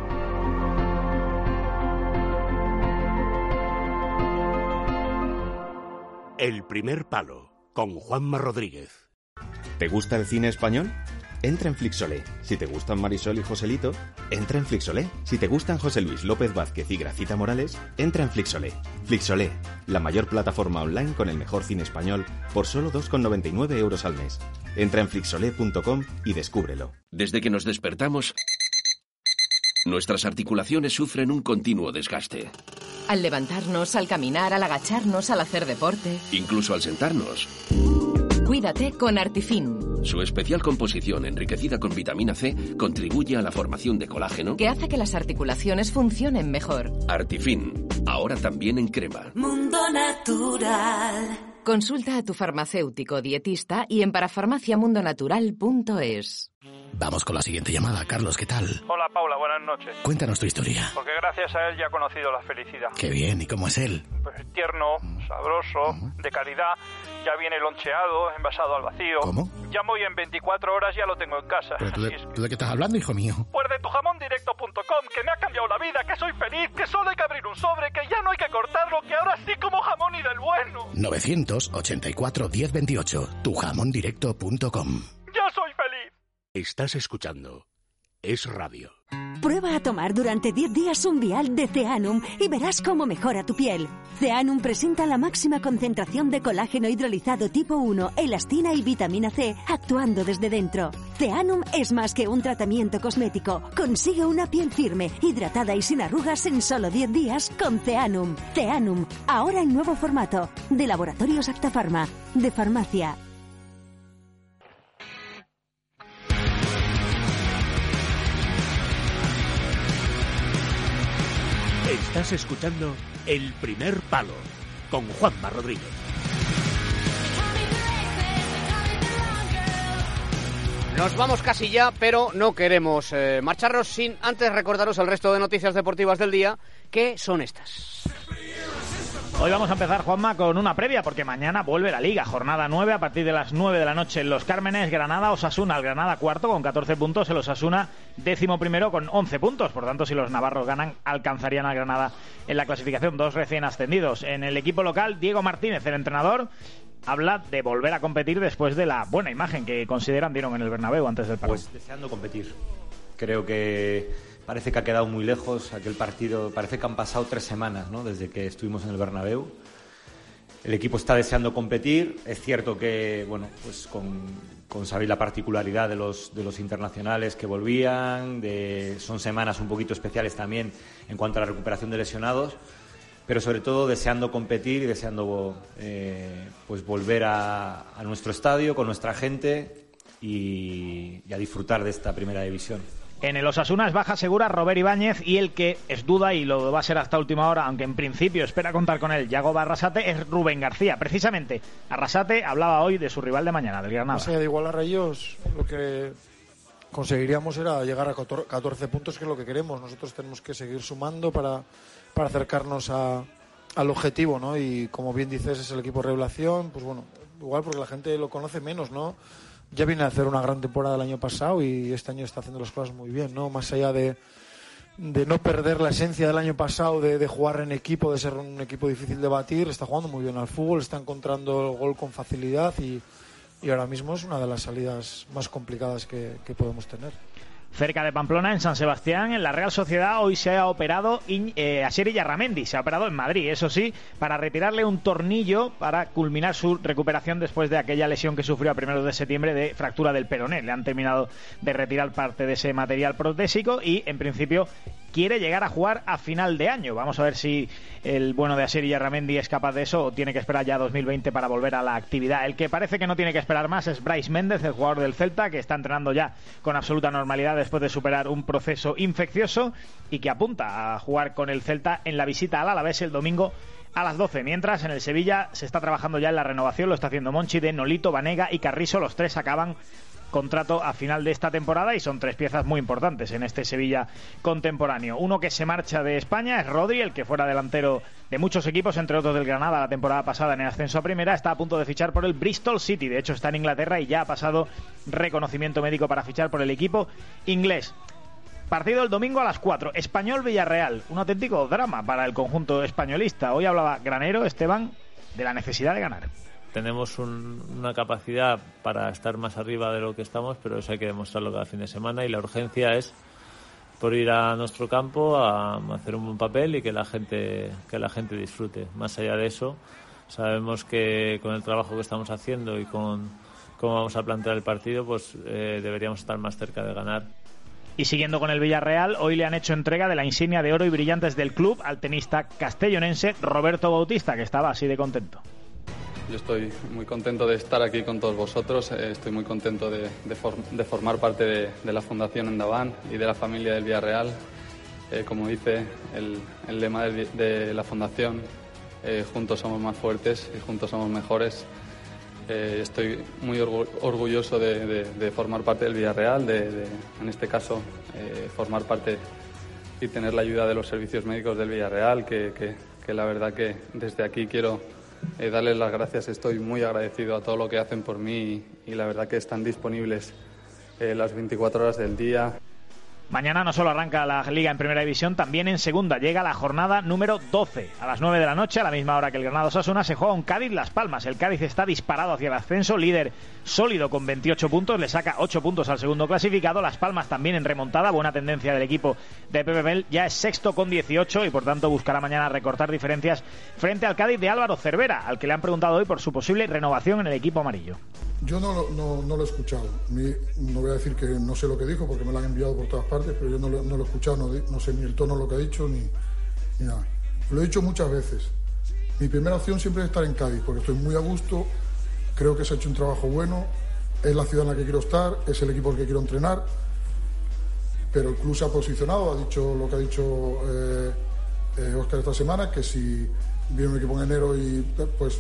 El primer palo, con Juanma Rodríguez. ¿Te gusta el cine español? Entra en Flixolé. Si te gustan Marisol y Joselito, entra en Flixolé. Si te gustan José Luis López Vázquez y Gracita Morales, entra en Flixolé. Flixolé, la mayor plataforma online con el mejor cine español por solo dos con noventa y nueve euros al mes. Entra en flixolé punto com y descúbrelo. Desde que nos despertamos, nuestras articulaciones sufren un continuo desgaste. Al levantarnos, al caminar, al agacharnos, al hacer deporte. Incluso al sentarnos. Cuídate con Artifin. Su especial composición enriquecida con vitamina C contribuye a la formación de colágeno que hace que las articulaciones funcionen mejor. Artifin, ahora también en crema. Mundo Natural. Consulta a tu farmacéutico dietista y en parafarmaciamundonatural punto es. Vamos con la siguiente llamada. Carlos, ¿qué tal? Hola, Paula, buenas noches. Cuéntanos tu historia. Porque gracias a él ya he conocido la felicidad. Qué bien, ¿y cómo es él? Pues tierno, sabroso, uh-huh. de calidad. Ya viene loncheado, envasado al vacío. ¿Cómo? Ya voy en veinticuatro horas, ya lo tengo en casa. ¿Pero tú de, es que... ¿tú de qué estás hablando, hijo mío? Pues de tu jamón directo punto com, que me ha cambiado la vida, que soy feliz, que solo hay que abrir un sobre, que ya no hay que cortarlo, que ahora sí como jamón y del bueno. nueve ocho cuatro, diez veintiocho, tu jamón directo punto com. ¡Ya soy feliz! Estás escuchando Es Radio. Prueba a tomar durante diez días un vial de Zeanum y verás cómo mejora tu piel. Zeanum presenta la máxima concentración de colágeno hidrolizado tipo uno, elastina y vitamina C, actuando desde dentro. Zeanum es más que un tratamiento cosmético. Consigue una piel firme, hidratada y sin arrugas en solo diez días con Zeanum. Zeanum, ahora en nuevo formato. De Laboratorios Acta Pharma, de farmacia. Estás escuchando El Primer Palo con Juanma Rodríguez. Nos vamos casi ya, pero no queremos eh, marcharnos sin antes recordaros el resto de noticias deportivas del día, que son estas. Hoy vamos a empezar, Juanma, con una previa, porque mañana vuelve la Liga. Jornada nueve, a partir de las nueve de la noche en Los Cármenes. Granada, Osasuna. El Granada cuarto con catorce puntos. El Osasuna décimo primero con once puntos. Por tanto, si los navarros ganan, alcanzarían al Granada en la clasificación. Dos recién ascendidos. En el equipo local, Diego Martínez, el entrenador, habla de volver a competir después de la buena imagen que consideran dieron en el Bernabéu antes del partido. Pues deseando competir. Creo que parece que ha quedado muy lejos aquel partido. Parece que han pasado tres semanas, ¿no?, desde que estuvimos en el Bernabéu. El equipo está deseando competir. Es cierto que, bueno, pues con, con saber la particularidad de los, de los internacionales que volvían, de, son semanas un poquito especiales también en cuanto a la recuperación de lesionados, pero sobre todo deseando competir y deseando eh, pues volver a, a nuestro estadio con nuestra gente y, y a disfrutar de esta primera división. En el Osasuna es baja segura Robert Ibáñez, y el que es duda y lo va a ser hasta última hora, aunque en principio espera contar con él Yago Arrasate, es Rubén García. Precisamente Arrasate hablaba hoy de su rival de mañana, del Granada. Más allá de igualar a ellos, lo que conseguiríamos era llegar a catorce puntos, que es lo que queremos. Nosotros tenemos que seguir sumando para, para acercarnos a, al objetivo, ¿no? Y como bien dices, es el equipo revelación, pues bueno, igual porque la gente lo conoce menos, ¿no? Ya viene a hacer una gran temporada el año pasado y este año está haciendo las cosas muy bien, ¿no? Más allá de, de no perder la esencia del año pasado, de, de jugar en equipo, de ser un equipo difícil de batir. Está jugando muy bien al fútbol, está encontrando el gol con facilidad y, y ahora mismo es una de las salidas más complicadas que, que podemos tener. Cerca de Pamplona, en San Sebastián, en la Real Sociedad, hoy se ha operado eh, Asier Illarramendi. Se ha operado en Madrid, eso sí, para retirarle un tornillo para culminar su recuperación después de aquella lesión que sufrió a primeros de septiembre de fractura del peroné. Le han terminado de retirar parte de ese material protésico y, en principio, quiere llegar a jugar a final de año. Vamos a ver si el bueno de Asier Illarramendi es capaz de eso o tiene que esperar ya dos mil veinte para volver a la actividad. El que parece que no tiene que esperar más es Brais Méndez, el jugador del Celta, que está entrenando ya con absoluta normalidad después de superar un proceso infeccioso y que apunta a jugar con el Celta en la visita al Alavés el domingo a las doce. Mientras, en el Sevilla se está trabajando ya en la renovación, lo está haciendo Monchi, de Nolito, Banega y Carrizo. Los tres acaban contrato a final de esta temporada y son tres piezas muy importantes en este Sevilla contemporáneo. Uno que se marcha de España es Rodri, el que fuera delantero de muchos equipos, entre otros del Granada la temporada pasada en el ascenso a primera. Está a punto de fichar por el Bristol City, de hecho está en Inglaterra y ya ha pasado reconocimiento médico para fichar por el equipo inglés. Partido el domingo a las cuatro, Español-Villarreal, un auténtico drama para el conjunto españolista. Hoy hablaba Granero, Esteban, de la necesidad de ganar. Tenemos un, una capacidad para estar más arriba de lo que estamos, pero eso hay que demostrarlo cada fin de semana y la urgencia es por ir a nuestro campo a hacer un buen papel y que la gente que la gente disfrute. Más allá de eso, sabemos que con el trabajo que estamos haciendo y con cómo vamos a plantear el partido, pues eh, deberíamos estar más cerca de ganar. Y siguiendo con el Villarreal, hoy le han hecho entrega de la insignia de oro y brillantes del club al tenista castellonense Roberto Bautista, que estaba así de contento. Yo estoy muy contento de estar aquí con todos vosotros, eh, estoy muy contento de, de, for, de formar parte de, de la Fundación Endavant y de la familia del Villarreal. Eh, como dice el, el lema de, de la Fundación, eh, juntos somos más fuertes y juntos somos mejores. Eh, estoy muy orgulloso de, de, de formar parte del Villarreal, de, de, en este caso eh, formar parte y tener la ayuda de los servicios médicos del Villarreal, que, que, que la verdad que desde aquí quiero Eh, darles las gracias. Estoy muy agradecido a todo lo que hacen por mí y, y la verdad que están disponibles eh, las veinticuatro horas del día. Mañana no solo arranca la Liga en Primera División, también en Segunda llega la jornada número doce. A las nueve de la noche, a la misma hora que el Granada Osasuna, se juega un Cádiz-Las Palmas. El Cádiz está disparado hacia el ascenso, líder sólido con veintiocho puntos, le saca ocho puntos al segundo clasificado. Las Palmas también en remontada, buena tendencia del equipo de Pepe Mel, ya es sexto con dieciocho y por tanto buscará mañana recortar diferencias frente al Cádiz de Álvaro Cervera, al que le han preguntado hoy por su posible renovación en el equipo amarillo. Yo no, no, no lo he escuchado. Mi, no voy a decir que no sé lo que dijo porque me lo han enviado por todas partes, pero yo no lo, no lo he escuchado, no, no sé ni el tono de lo que ha dicho ni, ni nada. Lo he dicho muchas veces. Mi primera opción siempre es estar en Cádiz porque estoy muy a gusto, creo que se ha hecho un trabajo bueno, es la ciudad en la que quiero estar, es el equipo al que quiero entrenar, pero el club se ha posicionado, ha dicho lo que ha dicho eh, eh, Óscar esta semana, que si viene un equipo en enero y pues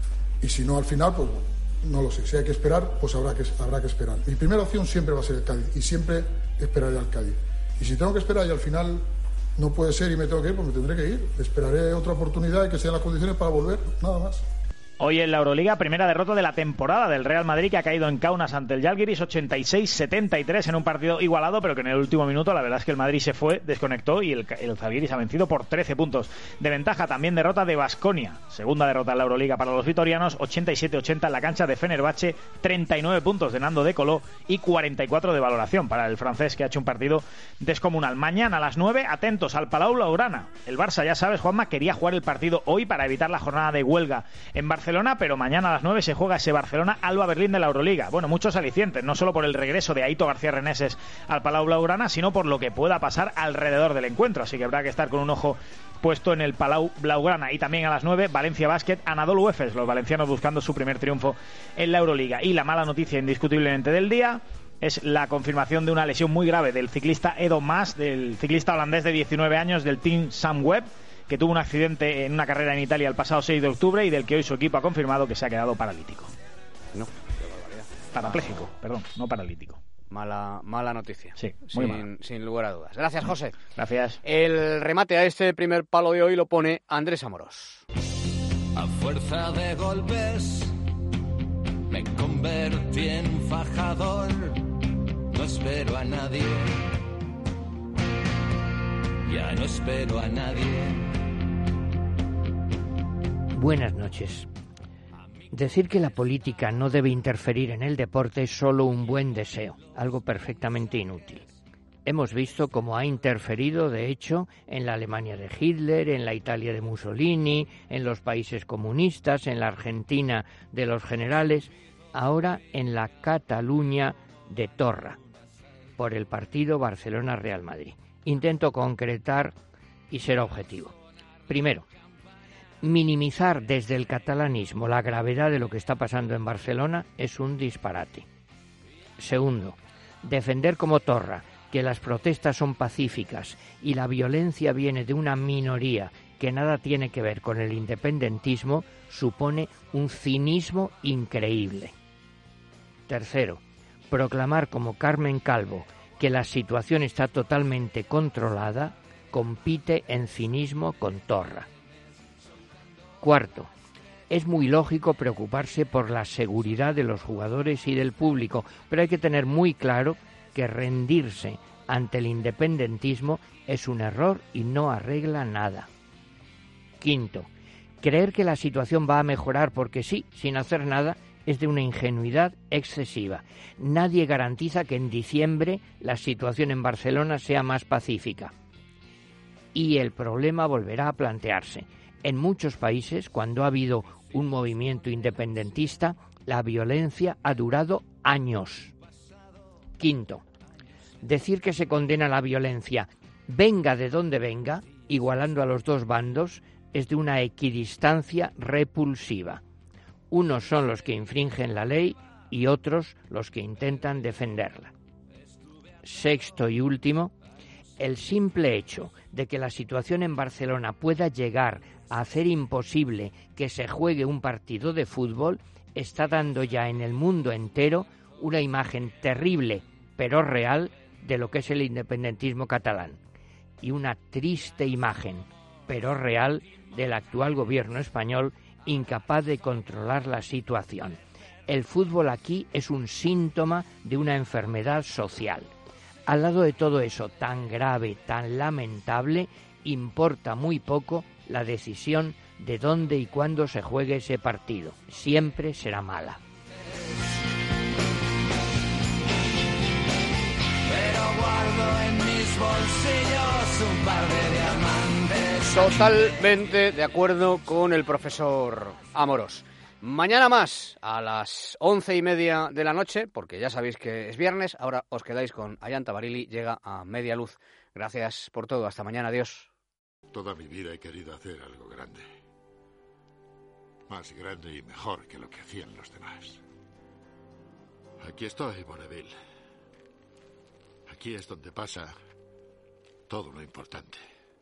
y si no al final, pues no lo sé, si hay que esperar, pues habrá que, habrá que esperar. Mi primera opción siempre va a ser el Cádiz y siempre esperaré al Cádiz. Y si tengo que esperar y al final no puede ser y me tengo que ir, pues me tendré que ir. Esperaré otra oportunidad y que sean las condiciones para volver, nada más. Hoy en la Euroliga, primera derrota de la temporada del Real Madrid, que ha caído en Kaunas ante el Žalgiris, ochenta y seis setenta y tres en un partido igualado, pero que en el último minuto la verdad es que el Madrid se fue, desconectó y el, el Žalgiris ha vencido por trece puntos de ventaja. También derrota de Baskonia, segunda derrota en la Euroliga para los vitorianos, ochenta y siete ochenta en la cancha de Fenerbahce, treinta y nueve puntos de Nando De Colo y cuarenta y cuatro de valoración para el francés, que ha hecho un partido descomunal. Mañana a las nueve, atentos al Palau Blaugrana. El Barça, ya sabes, Juanma, quería jugar el partido hoy para evitar la jornada de huelga en Barcelona. Barcelona, pero mañana a las nueve se juega ese Barcelona-Alba Berlín de la Euroliga. Bueno, muchos alicientes, no solo por el regreso de Aito García Reneses al Palau Blaugrana, sino por lo que pueda pasar alrededor del encuentro, así que habrá que estar con un ojo puesto en el Palau Blaugrana. Y también a las nueve, Valencia Basket, Anadolu Efes, los valencianos buscando su primer triunfo en la Euroliga. Y la mala noticia indiscutiblemente del día es la confirmación de una lesión muy grave del ciclista Edo Mas, del ciclista holandés de diecinueve años del Team Sunweb, que tuvo un accidente en una carrera en Italia el pasado seis de octubre y del que hoy su equipo ha confirmado que se ha quedado paralítico. No, qué barbaridad. Parapléjico, perdón, no paralítico. Mala, mala noticia. Sí, muy sin, mal. sin lugar a dudas. Gracias, José. Gracias. El remate a este primer palo de hoy lo pone Andrés Amorós. A fuerza de golpes me convertí en fajador. No espero a nadie. Ya no espero a nadie. Buenas noches. Decir que la política no debe interferir en el deporte es solo un buen deseo, algo perfectamente inútil. Hemos visto cómo ha interferido, de hecho, en la Alemania de Hitler, en la Italia de Mussolini, en los países comunistas, en la Argentina de los generales, ahora en la Cataluña de Torra, por el partido Barcelona-Real Madrid. Intento concretar y ser objetivo. Primero, minimizar desde el catalanismo la gravedad de lo que está pasando en Barcelona es un disparate. Segundo, defender como Torra que las protestas son pacíficas y la violencia viene de una minoría que nada tiene que ver con el independentismo supone un cinismo increíble. Tercero, proclamar como Carmen Calvo que la situación está totalmente controlada compite en cinismo con Torra. Cuarto, es muy lógico preocuparse por la seguridad de los jugadores y del público, pero hay que tener muy claro que rendirse ante el independentismo es un error y no arregla nada. Quinto, creer que la situación va a mejorar porque sí, sin hacer nada, es de una ingenuidad excesiva. Nadie garantiza que en diciembre la situación en Barcelona sea más pacífica. Y el problema volverá a plantearse. En muchos países, cuando ha habido un movimiento independentista, la violencia ha durado años. Quinto, decir que se condena la violencia, venga de donde venga, igualando a los dos bandos, es de una equidistancia repulsiva. Unos son los que infringen la ley y otros los que intentan defenderla. Sexto y último, el simple hecho de que la situación en Barcelona pueda llegar a hacer imposible que se juegue un partido de fútbol está dando ya en el mundo entero una imagen terrible, pero real, de lo que es el independentismo catalán. Y una triste imagen, pero real, del actual gobierno español, incapaz de controlar la situación. El fútbol aquí es un síntoma de una enfermedad social. Al lado de todo eso tan grave, tan lamentable, importa muy poco la decisión de dónde y cuándo se juegue ese partido. Siempre será mala. Pero guardo en mis bolsillos un par de diamantes. Totalmente de acuerdo con el profesor Amorós. Mañana más, a las once y media de la noche, porque ya sabéis que es viernes, ahora os quedáis con Ayanta Barili, llega a media luz. Gracias por todo, hasta mañana, adiós. Toda mi vida he querido hacer algo grande. Más grande y mejor que lo que hacían los demás. Aquí estoy, Bonneville. Aquí es donde pasa todo lo importante.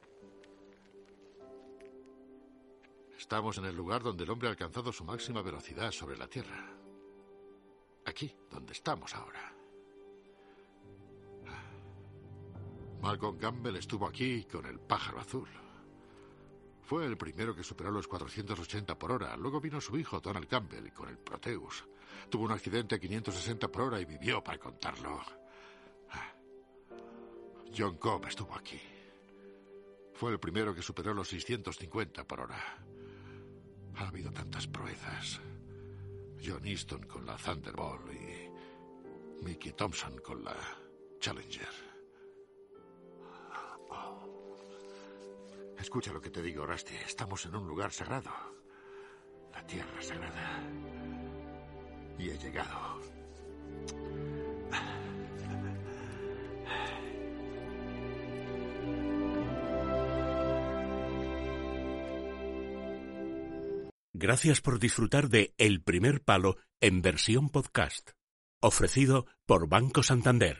Estamos en el lugar donde el hombre ha alcanzado su máxima velocidad sobre la Tierra. Aquí, donde estamos ahora. Malcolm Campbell estuvo aquí con el pájaro azul. Fue el primero que superó los cuatrocientos ochenta por hora. Luego vino su hijo, Donald Campbell, con el Proteus. Tuvo un accidente a quinientos sesenta por hora y vivió para contarlo. John Cobb estuvo aquí. Fue el primero que superó los seiscientos cincuenta por hora. Ha habido tantas proezas. John Easton con la Thunderbolt y Mickey Thompson con la Challenger. Escucha lo que te digo, Rusty. Estamos en un lugar sagrado. La tierra sagrada. Y he llegado. Gracias por disfrutar de El Primer Palo en versión podcast. Ofrecido por Banco Santander.